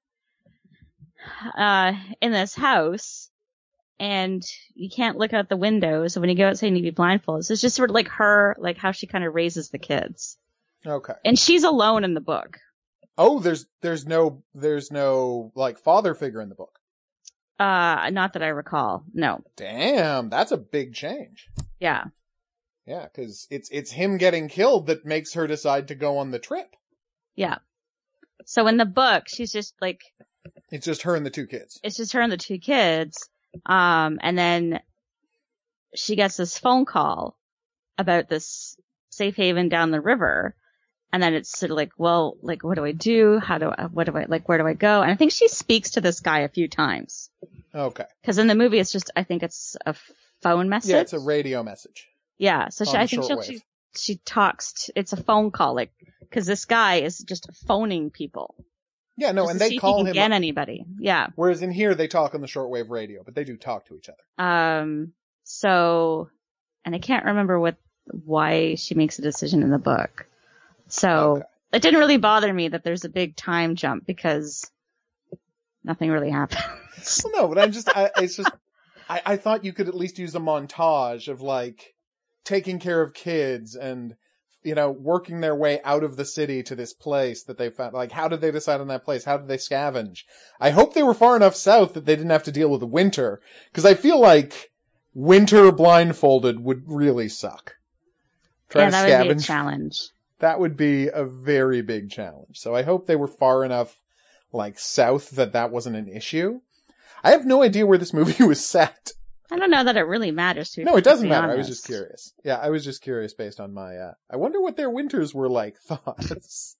in this house, and you can't look out the windows, and when you go outside you need to be blindfolded. So it's just sort of like her, like how she kind of raises the kids. Okay. And she's alone in the book. Oh, there's no like father figure in the book. Not that I recall. No. Damn, that's a big change. Yeah. Yeah, because it's him getting killed that makes her decide to go on the trip. Yeah. So in the book, she's just like... It's just her and the two kids. It's just her and the two kids. And then she gets this phone call about this safe haven down the river. And then it's sort of like, well, like, what do I do? Where do I go? And I think she speaks to this guy a few times. Okay. Because in the movie, I think it's a phone message. Yeah, it's a radio message. Yeah. So I think she talks, it's a phone call, like, because this guy is just phoning people. Yeah, no, and they call him. Get anybody. Yeah. Whereas in here, they talk on the shortwave radio, but they do talk to each other. So, and I can't remember why she makes a decision in the book. So It didn't really bother me that there's a big time jump because nothing really happens. Well, no, but I thought you could at least use a montage of like taking care of kids and, you know, working their way out of the city to this place that they found. Like, how did they decide on that place? How did they scavenge? I hope they were far enough south that they didn't have to deal with the winter, because I feel like winter blindfolded would really suck. That would be a challenge. That would be a very big challenge. So I hope they were far enough, like, south that wasn't an issue. I have no idea where this movie was set. I don't know that it really matters to you. No, it doesn't matter. I was just curious. Yeah, I was just curious based on my, I wonder what their winters were like thoughts.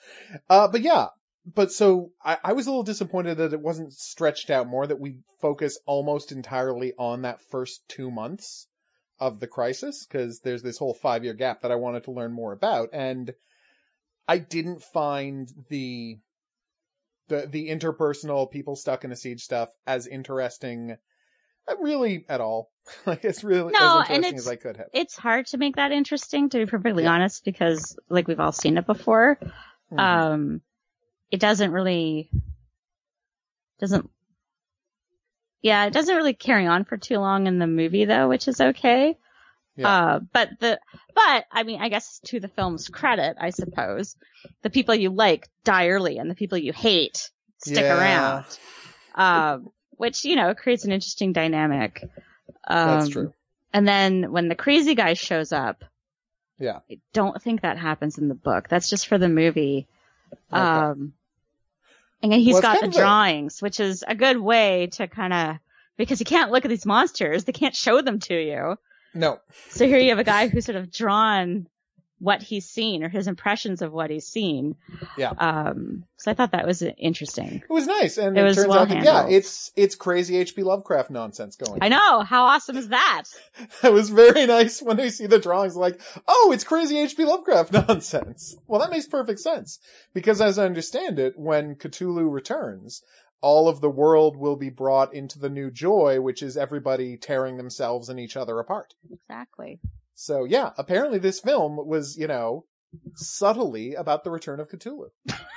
But so I was a little disappointed that it wasn't stretched out more, that we focus almost entirely on that first 2 months of the crisis, because there's this whole 5-year gap that I wanted to learn more about, and I didn't find the interpersonal people stuck in a siege stuff as interesting, really, at all. Like, it's really as interesting as I could have. It's hard to make that interesting, to be perfectly honest, because like we've all seen it before. Mm-hmm. It doesn't really carry on for too long in the movie though, which is okay. Yeah. But I mean, I guess to the film's credit, I suppose, the people you like die early and the people you hate stick around. Which, you know, creates an interesting dynamic. That's true. And then when the crazy guy shows up, I don't think that happens in the book. That's just for the movie. Okay. And he's got the drawings, which is a good way to because you can't look at these monsters. They can't show them to you. No. So here you have a guy who's sort of drawn what he's seen, or his impressions of what he's seen. Yeah. So I thought that was interesting. It was nice. And it turns out that, it's crazy H.P. Lovecraft nonsense going on. I know. How awesome is that? That was very nice when they see the drawings, like, oh, it's crazy H.P. Lovecraft nonsense. Well, that makes perfect sense. Because as I understand it, when Cthulhu returns, all of the world will be brought into the new joy, which is everybody tearing themselves and each other apart. Exactly. So yeah, apparently this film was, you know, subtly about the return of Cthulhu.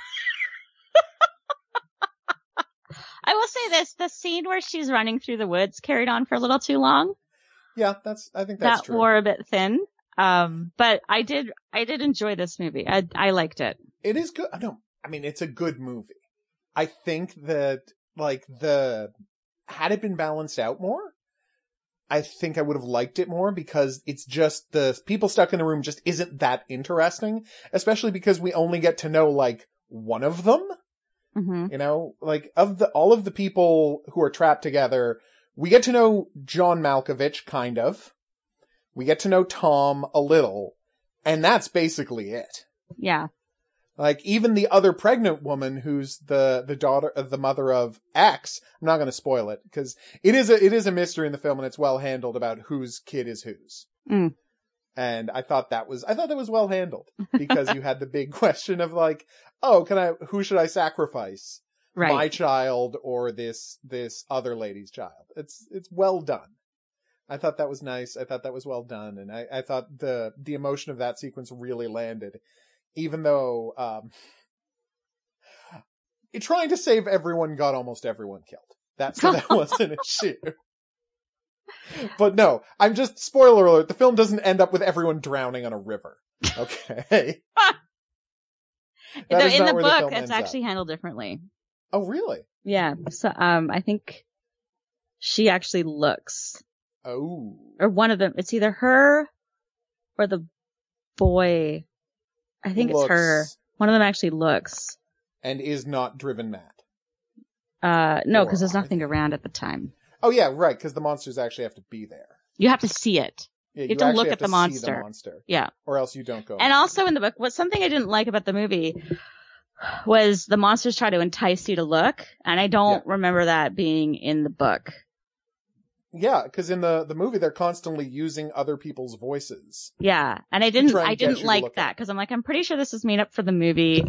I will say this, the scene where she's running through the woods carried on for a little too long. Yeah, I think that's true. That wore a bit thin. But I did enjoy this movie. I liked it. It is good. I mean, it's a good movie. I think that, like, had it been balanced out more, I think I would have liked it more, because it's just the people stuck in the room just isn't that interesting, especially because we only get to know, like, one of them. Mm-hmm. You know, like, all of the people who are trapped together, we get to know John Malkovich, kind of. We get to know Tom a little, and that's basically it. Yeah. Like, even the other pregnant woman who's the daughter of the mother of X, I'm not going to spoil it, because it is a mystery in the film, and it's well handled about whose kid is whose. Mm. And I thought that was well handled, because you had the big question of, like, oh, who should I sacrifice? Right. My child or this other lady's child? It's well done. I thought that was nice. I thought that was well done. And I thought the emotion of that sequence really landed. Even though, trying to save everyone got almost everyone killed. So that was an issue. But no, I'm just, spoiler alert, the film doesn't end up with everyone drowning on a river. Okay. In the book, it's actually handled differently. Oh, really? Yeah. So, I think she actually looks. Oh. Or one of them. It's either her or the boy. I think it's her. One of them actually looks. And is not driven mad. No, because there's nothing around at the time. Oh yeah, right, because the monsters actually have to be there. You have to see it. Yeah, you have to look at the monster. See the monster. Yeah. Or else you don't go. And also in the book, something I didn't like about the movie was the monsters try to entice you to look, and I don't remember that being in the book. Yeah, because in the movie they're constantly using other people's voices. Yeah, and I didn't like that because I'm like, I'm pretty sure this is made up for the movie.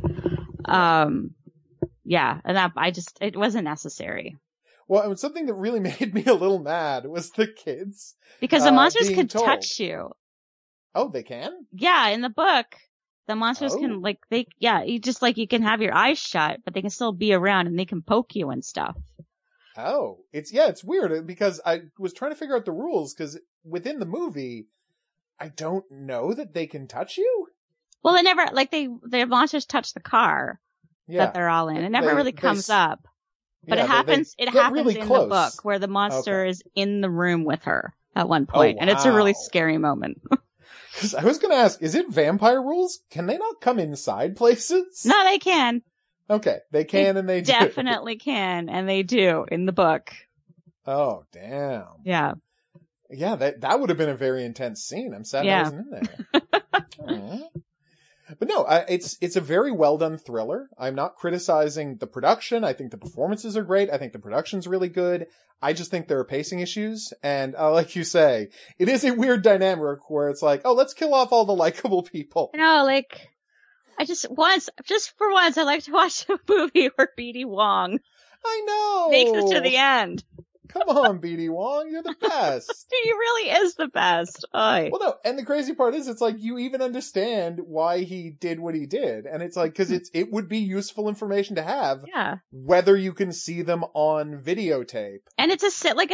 Yeah, and it wasn't necessary. Well, and something that really made me a little mad was the kids. Because the monsters can touch you. Oh, they can? Yeah, in the book, the monsters can, you can have your eyes shut, but they can still be around and they can poke you and stuff. Oh, it's weird because I was trying to figure out the rules because within the movie, I don't know that they can touch you. Well, they never, the monsters touch the car that they're all in. It never really comes up. But it happens really in the book where the monster is in the room with her at one point. And it's a really scary moment. Because I was going to ask, is it vampire rules? Can they not come inside places? No, they can. Okay, they can and they do. Definitely can, and they do in the book. Oh, damn. Yeah. Yeah, that would have been a very intense scene. I'm sad I wasn't in there. But no, it's a very well done thriller. I'm not criticizing the production. I think the performances are great. I think the production's really good. I just think there are pacing issues. And like you say, it is a weird dynamic where it's like, oh, let's kill off all the likable people. No, just for once, I like to watch a movie where BD Wong. I know. Makes it to the end. Come on, BD Wong, you're the best. He really is the best. Oy. Well, no, and the crazy part is, it's like, you even understand why he did what he did. And it's like, cause it would be useful information to have. Yeah. Whether you can see them on videotape. And it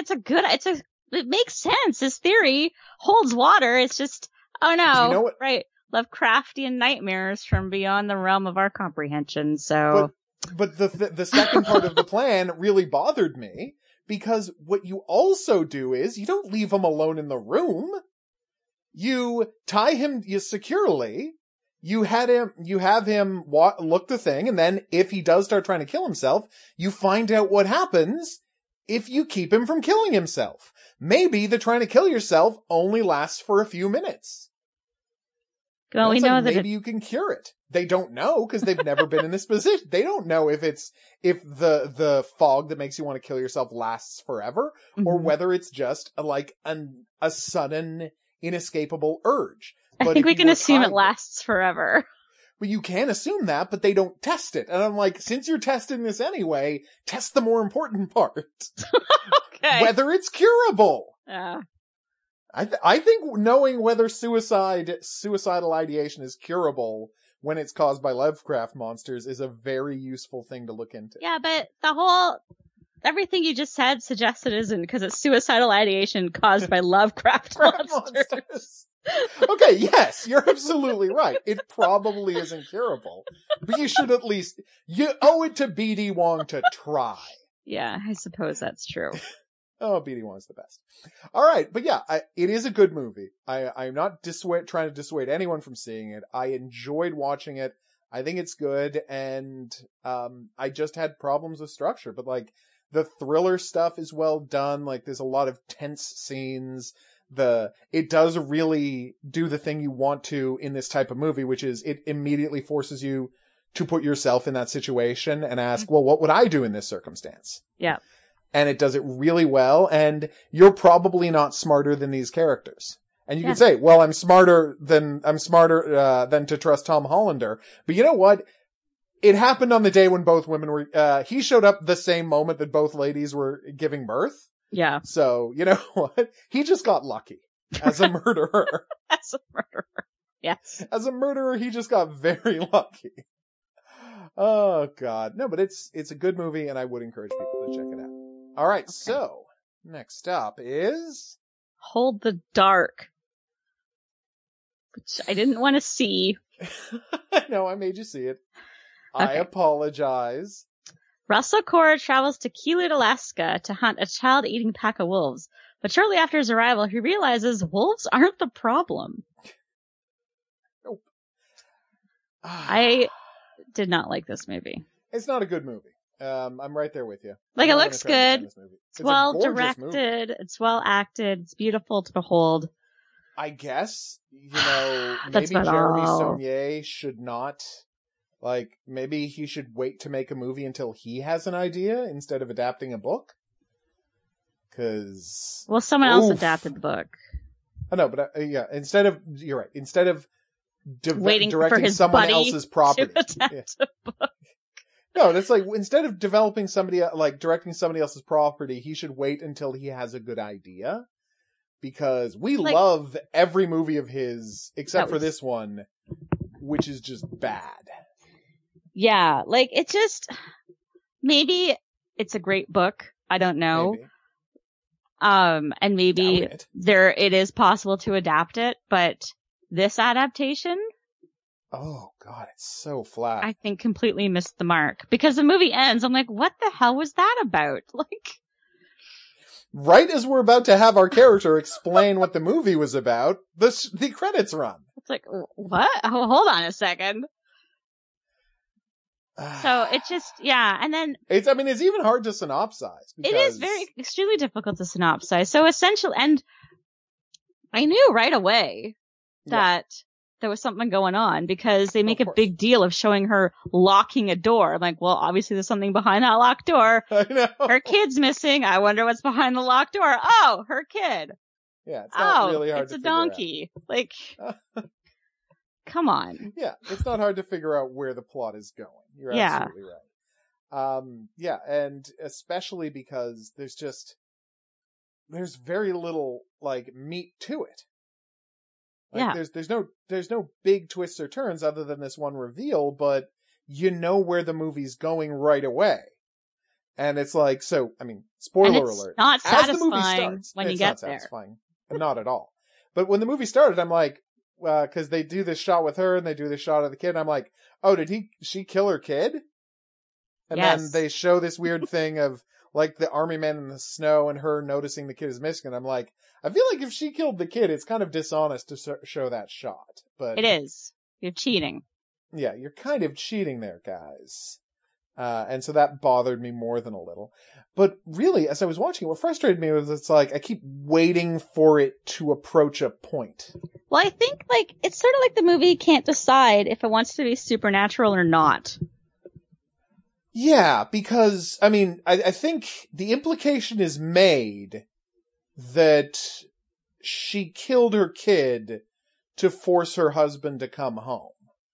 makes sense. His theory holds water. It's just, oh no. You know what? Right. Lovecraftian nightmares from beyond the realm of our comprehension, so. But the second part of the plan really bothered me. Because what you also do is, you don't leave him alone in the room. You tie him securely. You have him look the thing, and then if he does start trying to kill himself, you find out what happens if you keep him from killing himself. Maybe the trying to kill yourself only lasts for a few minutes. Well, we know that maybe you can cure it. They don't know because they've never been in this position. They don't know if the fog that makes you want to kill yourself lasts forever, or whether it's just a sudden inescapable urge. I think we can assume it lasts forever. But you can assume that, but they don't test it. And I'm like, since you're testing this anyway, test the more important part. Okay. Whether it's curable. Yeah. I think knowing whether suicidal ideation is curable when it's caused by Lovecraft monsters is a very useful thing to look into. Yeah, but everything you just said suggests it isn't, because it's suicidal ideation caused by Lovecraft monsters. Okay, yes, you're absolutely right. It probably isn't curable. But you should you owe it to BD Wong to try. Yeah, I suppose that's true. Oh, BD Wong's the best. Alright, but yeah, it is a good movie. I'm not trying to dissuade anyone from seeing it. I enjoyed watching it. I think it's good, and I just had problems with structure, but the thriller stuff is well done. There's a lot of tense scenes. It does really do the thing you want to in this type of movie, which is it immediately forces you to put yourself in that situation and ask, well, what would I do in this circumstance? Yeah. And it does it really well, and you're probably not smarter than these characters. And you can say, well, I'm smarter than to trust Tom Hollander. But you know what? It happened on the day when both women were, he showed up the same moment that both ladies were giving birth. Yeah. So, you know what? He just got lucky as a murderer. As a murderer. Yes. As a murderer, he just got very lucky. Oh, God. No, but it's a good movie, and I would encourage people to check it out. All right, okay. So next up is... Hold the Dark. Which I didn't want to see. No, I made you see it. Okay. I apologize. Russell Crowe travels to Keelut, Alaska to hunt a child-eating pack of wolves. But shortly after his arrival, he realizes wolves aren't the problem. Nope. I did not like this movie. It's not a good movie. I'm right there with you. Like, it looks good. It's well directed. It's well acted. It's beautiful to behold. I guess, you know, maybe Jeremy Saulnier should not, like, maybe he should wait to make a movie until he has an idea instead of adapting a book. Cause... Well, someone else adapted the book. I know, but yeah, you're right. Instead of waiting directing for his someone buddy else's property. To adapt a book. No, that's like, instead of directing somebody else's property, he should wait until he has a good idea. Because we love every movie of his, except for this one, which is just bad. Yeah, like, it just, maybe it's a great book. I don't know. Maybe. And maybe it is possible to adapt it, but this adaptation, oh God, it's so flat. I think completely missed the mark. Because the movie ends, I'm like, what the hell was that about? Like, right as we're about to have our character explain what the movie was about, the credits run. It's like, what? Oh, hold on a second. So it's just, yeah, and then... It's even hard to synopsize. Because... It is extremely difficult to synopsize. So essentially, and I knew right away that there was something going on because they make a big deal of showing her locking a door. I'm like, well, obviously there's something behind that locked door. I know. Her kid's missing. I wonder what's behind the locked door. Oh, her kid. Yeah, it's not really hard to figure out. It's a donkey. Like, come on. Yeah, it's not hard to figure out where the plot is going. You're absolutely right. Yeah, and especially because there's very little, like, meat to it. Like, there's no big twists or turns other than this one reveal, but you know where the movie's going right away. And it's like, so, spoiler alert. Not satisfying as the movie starts, when you get there. It's not satisfying. Not at all. But when the movie started, I'm like, cause they do this shot with her and they do this shot of the kid, and I'm like, oh, she kill her kid? And then they show this weird thing of, like, the army man in the snow and her noticing the kid is missing, and I'm like, I feel like if she killed the kid, it's kind of dishonest to show that shot. But it is. You're cheating. Yeah, you're kind of cheating there, guys. And so that bothered me more than a little. But really, as I was watching it, what frustrated me was it's like, I keep waiting for it to approach a point. Well, I think, like, it's sort of like the movie can't decide if it wants to be supernatural or not. Yeah, because, I think the implication is made that she killed her kid to force her husband to come home.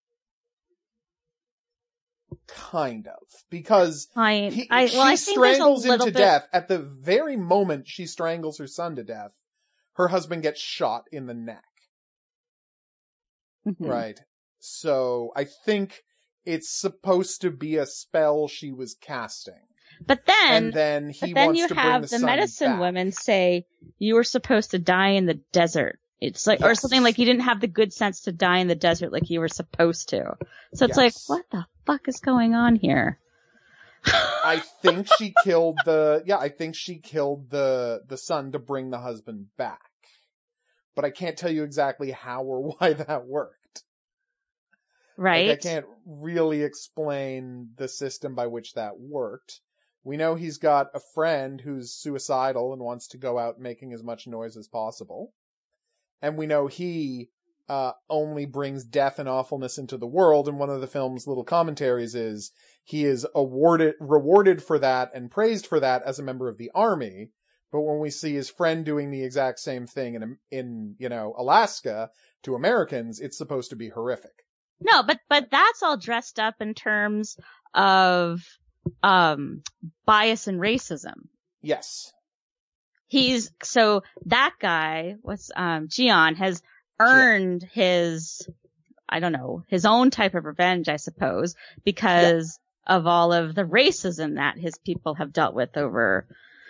Kind of. Because she strangles him to death. At the very moment she strangles her son to death, her husband gets shot in the neck. Mm-hmm. Right? So I think it's supposed to be a spell she was casting. But then you have the medicine women say you were supposed to die in the desert. It's like, or something like you didn't have the good sense to die in the desert like you were supposed to. So it's like, what the fuck is going on here? I think she killed the son to bring the husband back. But I can't tell you exactly how or why that worked. Right. Like, I can't really explain the system by which that worked. We know he's got a friend who's suicidal and wants to go out making as much noise as possible. And we know he only brings death and awfulness into the world, and one of the film's little commentaries is he is rewarded for that and praised for that as a member of the army. But when we see his friend doing the exact same thing in Alaska to Americans, it's supposed to be horrific. No, but that's all dressed up in terms of bias and racism. Yes. So that guy, Jian, has earned his, I don't know, his own type of revenge, I suppose, because of all of the racism that his people have dealt with over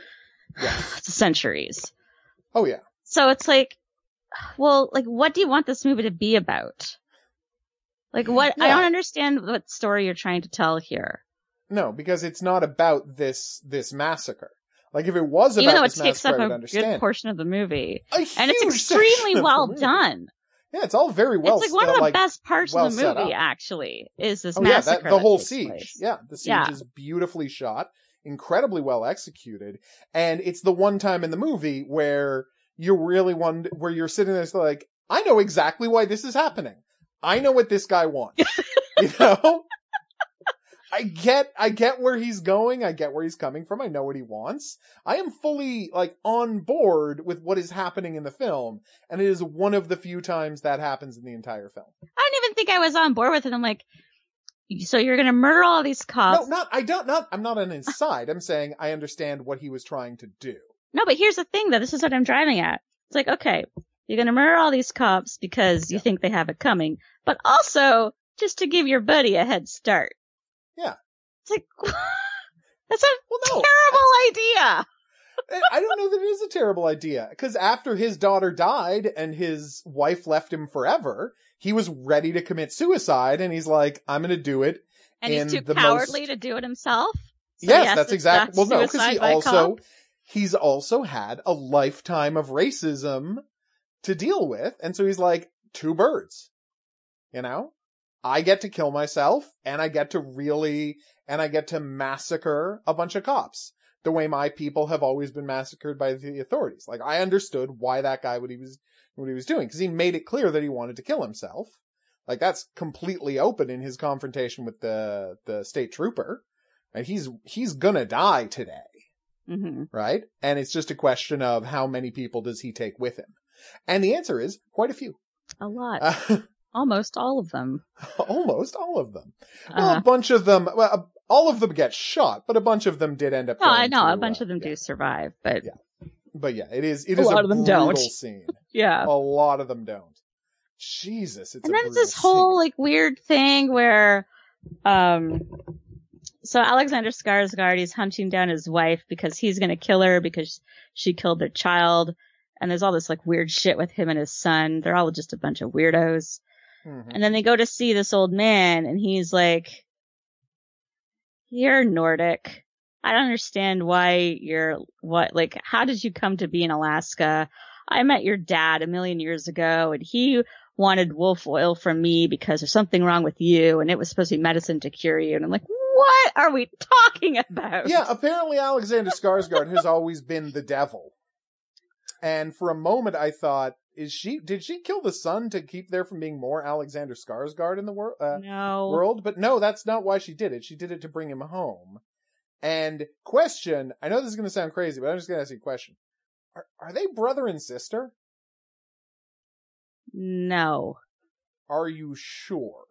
centuries. Oh, yeah. So it's like, well, like, what do you want this movie to be about? Like, what? Yeah. I don't understand what story you're trying to tell here. No, because it's not about this massacre. Like, if it was about this massacre, I would understand. Even though it takes up a good portion of the movie. And it's extremely well done. Yeah, it's all very well. It's like one of the best parts of the movie, actually, is this massacre. The whole siege. Place. Yeah, the siege is beautifully shot, incredibly well executed, and it's the one time in the movie where you really where you're sitting there like, I know exactly why this is happening. I know what this guy wants. You know? I get where he's going. I get where he's coming from. I know what he wants. I am fully, like, on board with what is happening in the film. And it is one of the few times that happens in the entire film. I don't even think I was on board with it. I'm like, so you're going to murder all these cops? No, I'm not on his side. I'm saying I understand what he was trying to do. No, but here's the thing, though. This is what I'm driving at. It's like, okay, you're going to murder all these cops because you think they have it coming, but also just to give your buddy a head start. Yeah. It's like, that's a terrible idea. I don't know that it is a terrible idea. Because after his daughter died and his wife left him forever, he was ready to commit suicide. And he's like, I'm going to do it. And he's too cowardly to do it himself? So yes, that's exactly. Well, no, because he's also had a lifetime of racism to deal with. And so he's like, two birds. You know? I get to kill myself, and I get to massacre a bunch of cops. The way my people have always been massacred by the authorities. Like, I understood why that guy, what he was doing, because he made it clear that he wanted to kill himself. Like, that's completely open in his confrontation with the state trooper. And he's gonna die today. Mm-hmm. Right? And it's just a question of how many people does he take with him? And the answer is quite a few. A lot. Almost all of them. Almost all of them. Well, a bunch of them, all of them get shot, but a bunch of them did end up. I know a bunch of them do survive, but it is a brutal scene. Yeah, a lot of them don't. Jesus, it's and then it's this whole like weird thing where, so Alexander Skarsgård is hunting down his wife because he's gonna kill her because she killed their child, and there's all this like weird shit with him and his son. They're all just a bunch of weirdos. Mm-hmm. And then they go to see this old man, and he's like, you're Nordic. I don't understand why how did you come to be in Alaska? I met your dad 1,000,000 years ago, and he wanted wolf oil from me because there's something wrong with you, and it was supposed to be medicine to cure you. And I'm like, what are we talking about? Yeah, apparently Alexander Skarsgård has always been the devil. And for a moment I thought, did she kill the son to keep there from being more Alexander Skarsgård in the world? But no, that's not why she did it. She did it to bring him home. And question, I know this is going to sound crazy, but I'm just going to ask you a question. Are they brother and sister? No. Are you sure?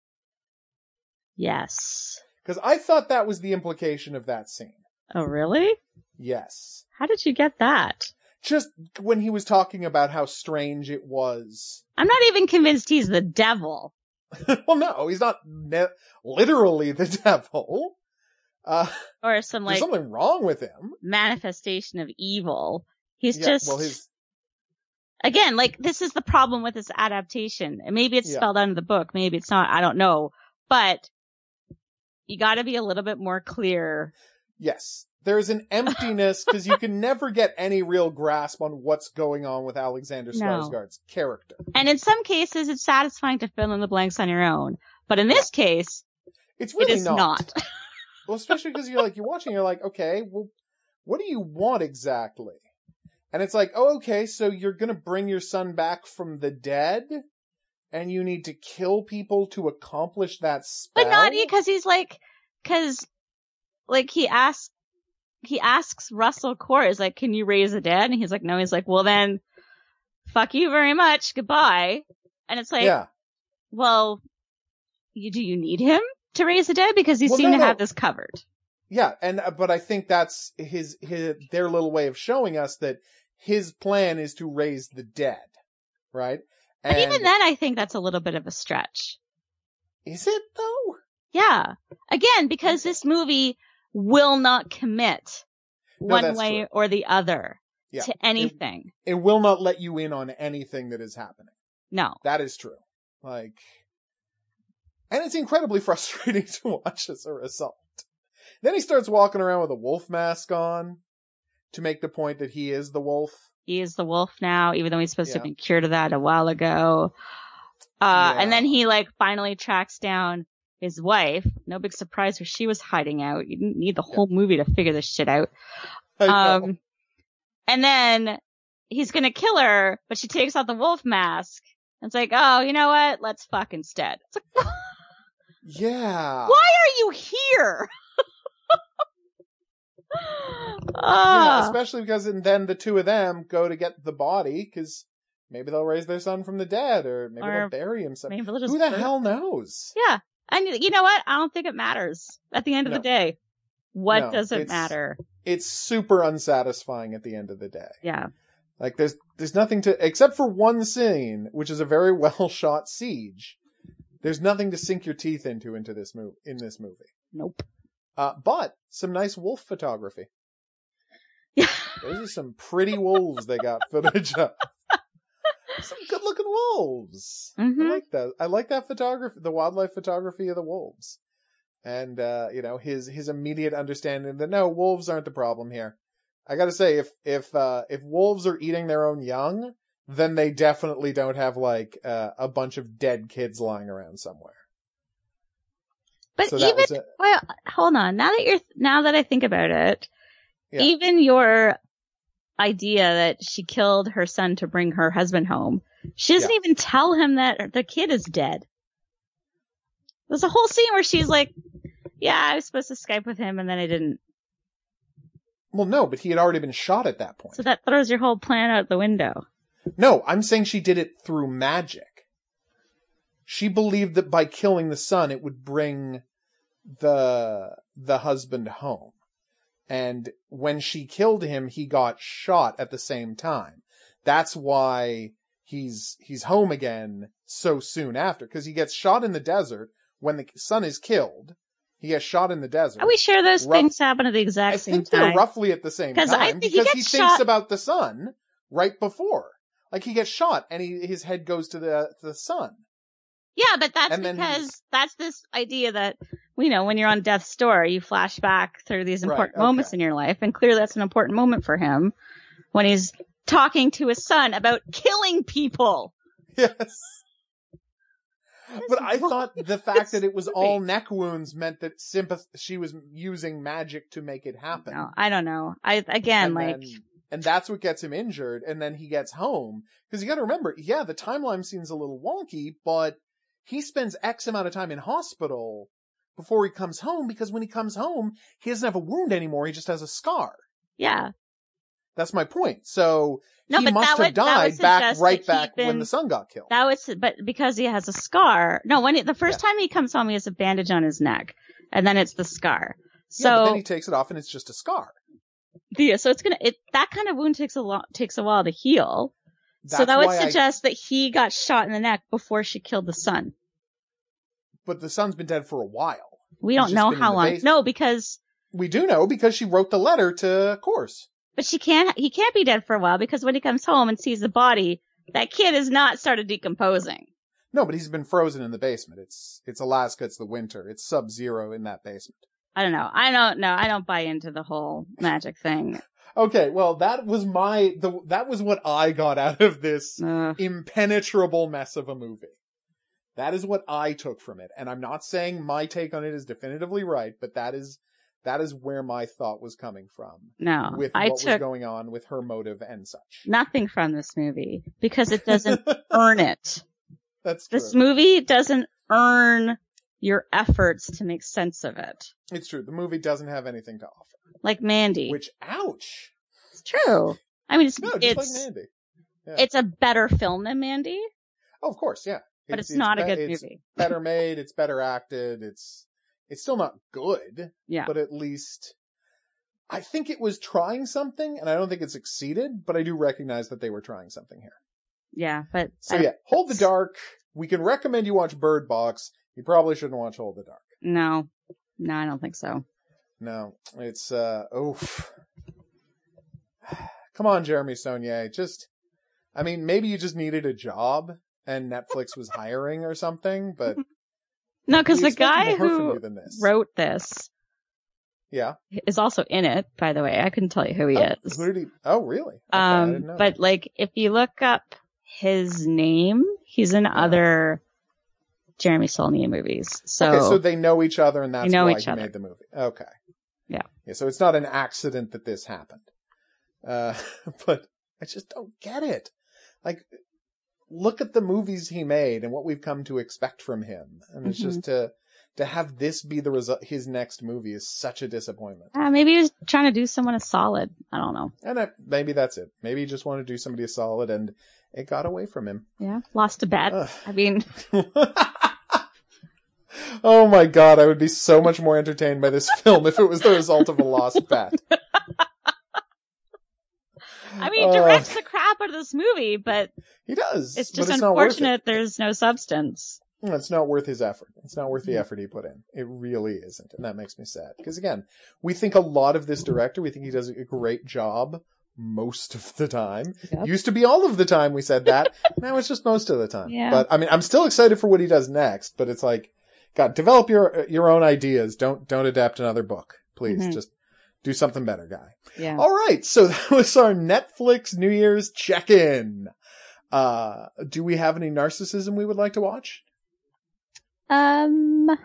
Yes. Because I thought that was the implication of that scene. Oh, really? Yes. How did you get that? Just when he was talking about how strange it was. I'm not even convinced he's the devil. Well, no, he's not literally the devil. Or there's something wrong with him. Manifestation of evil. He's again, like, this is the problem with this adaptation. And maybe it's spelled out in the book. Maybe it's not. I don't know. But you gotta be a little bit more clear. Yes. There's an emptiness because you can never get any real grasp on what's going on with Alexander Skarsgård's character. And in some cases, it's satisfying to fill in the blanks on your own. But in this case, it's really it is not. Well, especially because you're watching, you're like, okay, well, what do you want exactly? And it's like, oh, okay, so you're going to bring your son back from the dead? And you need to kill people to accomplish that spell? But not because he asks Russell Crowe, is like, can you raise the dead? And he's like, no. He's like, well then, fuck you very much. Goodbye. And it's like, well, do you need him to raise the dead? Because you seem to have this covered. Yeah, but I think that's their little way of showing us that his plan is to raise the dead, right? But even then, I think that's a little bit of a stretch. Is it though? Yeah. Again, because this movie will not commit one way or the other to anything. It will not let you in on anything that is happening. No. That is true. And it's incredibly frustrating to watch as a result. Then he starts walking around with a wolf mask on to make the point that he is the wolf. He is the wolf now, even though he's supposed to have been cured of that a while ago. And then he finally tracks down his wife. No big surprise where she was hiding out. You didn't need the whole movie to figure this shit out. And then he's gonna kill her, but she takes off the wolf mask. And it's like, oh, you know what? Let's fuck instead. It's like, yeah. Why are you here? Yeah, especially because then the two of them go to get the body because maybe they'll raise their son from the dead or maybe they'll bury him. Who the hell knows? Yeah. And you know what? I don't think it matters at the end of the day. What does it matter? It's super unsatisfying at the end of the day. Yeah. There's nothing except for one scene, which is a very well shot siege. There's nothing to sink your teeth in this movie. Nope. But some nice wolf photography. Yeah. Those are some pretty wolves they got footage of. Some good looking wolves. Mm-hmm. I like that. I like that photography, the wildlife photography of the wolves. And, his immediate understanding that no, wolves aren't the problem here. I gotta say, if wolves are eating their own young, then they definitely don't have a bunch of dead kids lying around somewhere. But so well, hold on. Now that I think about it, even your idea that she killed her son to bring her husband home, she doesn't even tell him that the kid is dead. There's a whole scene where she's like, yeah, I was supposed to Skype with him and then I didn't. Well, no, but he had already been shot at that point. So that throws your whole plan out the window. No, I'm saying she did it through magic. She believed that by killing the son, it would bring the husband home. And when she killed him, he got shot at the same time. That's why he's home again so soon after, because he gets shot in the desert when the son is killed. He gets shot in the desert. Are we sure those things happen at the exact same time? I think they're roughly at the same time because he thinks about the son right before. He gets shot and his head goes to the son. Yeah, but that's because that's this idea that, when you're on death's door, you flash back through these important moments in your life. And clearly that's an important moment for him when he's talking to his son about killing people. Yes. But I thought the fact that it was all neck wounds meant that she was using magic to make it happen. No, I don't know. And that's what gets him injured, and then he gets home. Because you gotta remember, the timeline seems a little wonky, but he spends X amount of time in hospital before he comes home, because when he comes home, he doesn't have a wound anymore, he just has a scar. Yeah. That's my point. So, he must have died back when the son got killed. But because he has a scar. No, the first time he comes home, he has a bandage on his neck, and then it's the scar. So, but then he takes it off and it's just a scar. Yeah, so that kind of wound takes a while to heal. So that would suggest that he got shot in the neck before she killed the son. But the son's been dead for a while. We don't know how long. No, because we do know because she wrote the letter to Course. But he can't be dead for a while because when he comes home and sees the body, that kid has not started decomposing. No, but he's been frozen in the basement. It's Alaska, it's the winter. It's sub-zero in that basement. I don't know. I don't buy into the whole magic thing. Okay, well, that was what I got out of this impenetrable mess of a movie. That is what I took from it. And I'm not saying my take on it is definitively right, but that is where my thought was coming from. No. With what was going on with her motive and such. Nothing from this movie, because it doesn't earn it. That's true. This movie doesn't earn your efforts to make sense of it. It's true. The movie doesn't have anything to offer. Like Mandy. Which, ouch. It's true. I mean, like Mandy. Yeah. It's a better film than Mandy. Oh, of course, yeah. But it's not a good movie. It's better made, it's better acted, it's It's still not good. Yeah. But at least I think it was trying something, and I don't think it succeeded, but I do recognize that they were trying something here. Yeah, but... So Hold the Dark. We can recommend you watch Bird Box. You probably shouldn't watch Hold the Dark. No, I don't think so. No, it's, Come on, Jeremy Saulnier. Maybe you just needed a job and Netflix was hiring or something, but... No, because the guy who wrote this... Yeah. Is also in it, by the way. I couldn't tell you who he is. Who did he... Oh, really? Okay, I didn't know but, that. if you look up his name, he's in other Jeremy Saulnier movies. So they know each other, and that's why he made the movie. Okay. Yeah. So it's not an accident that this happened. But I just don't get it. Look at the movies he made and what we've come to expect from him. And it's just to have this be the result, his next movie is such a disappointment. Maybe he was trying to do someone a solid. I don't know. And maybe that's it. Maybe he just wanted to do somebody a solid and it got away from him. Yeah. Lost a bet. Oh my God. I would be so much more entertained by this film if it was the result of a lost bet. Directs the crap out of this movie, but... He does. It's just unfortunate there's no substance. It's not worth his effort. It's not worth the effort he put in. It really isn't. And that makes me sad. Because again, we think a lot of this director. We think he does a great job most of the time. Yep. Used to be all of the time we said that. Now it's just most of the time. Yeah. But I'm still excited for what he does next, but it's God, develop your own ideas. Don't adapt another book. Please. Just do something better, guy. Yeah. All right. So that was our Netflix New Year's check-in. Do we have any narcissism we would like to watch? No.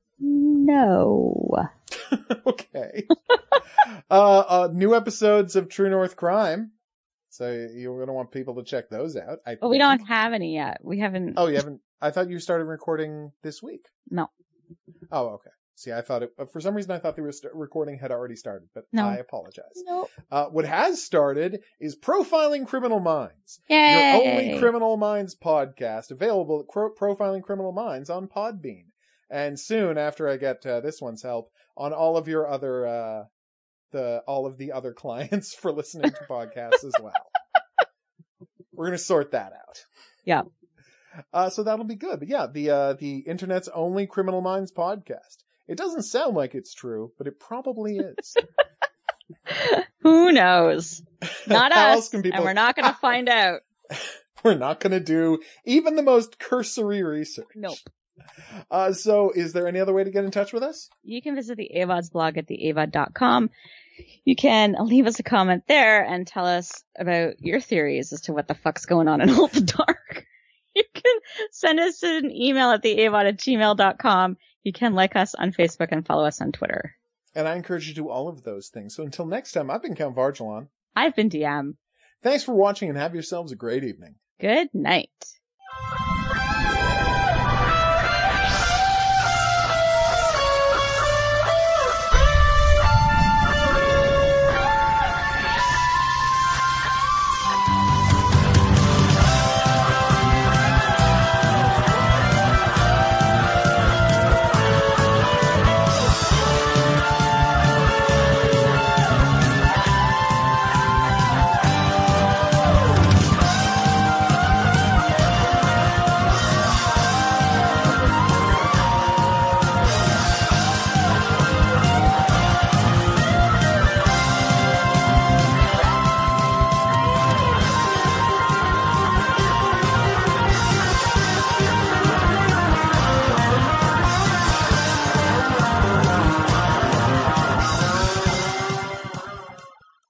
Okay. New episodes of True North Crime. So you're going to want people to check those out. But we don't have any yet. We haven't. Oh, you haven't? I thought you started recording this week. No. Oh, okay. See, I thought for some reason I thought the recording had already started, but no. I apologize. No. What has started is Profiling Criminal Minds. Yay! Your only Criminal Minds podcast, available at Profiling Criminal Minds on Podbean. And soon, after I get this one's help, on all of your other, all of the other clients for listening to podcasts as well. We're going to sort that out. Yeah. So that'll be good. But yeah, the internet's only Criminal Minds podcast. It doesn't sound like it's true, but it probably is. Who knows? Not us, and we're not going to find out. We're not going to do even the most cursory research. Nope. So is there any other way to get in touch with us? You can visit the AVOD's blog at theavod.com. You can leave us a comment there and tell us about your theories as to what the fuck's going on in Hold the Dark. You can send us an email at theavod@gmail.com. You can like us on Facebook and follow us on Twitter. And I encourage you to do all of those things. So until next time, I've been Count Vargelon. I've been DM. Thanks for watching and have yourselves a great evening. Good night.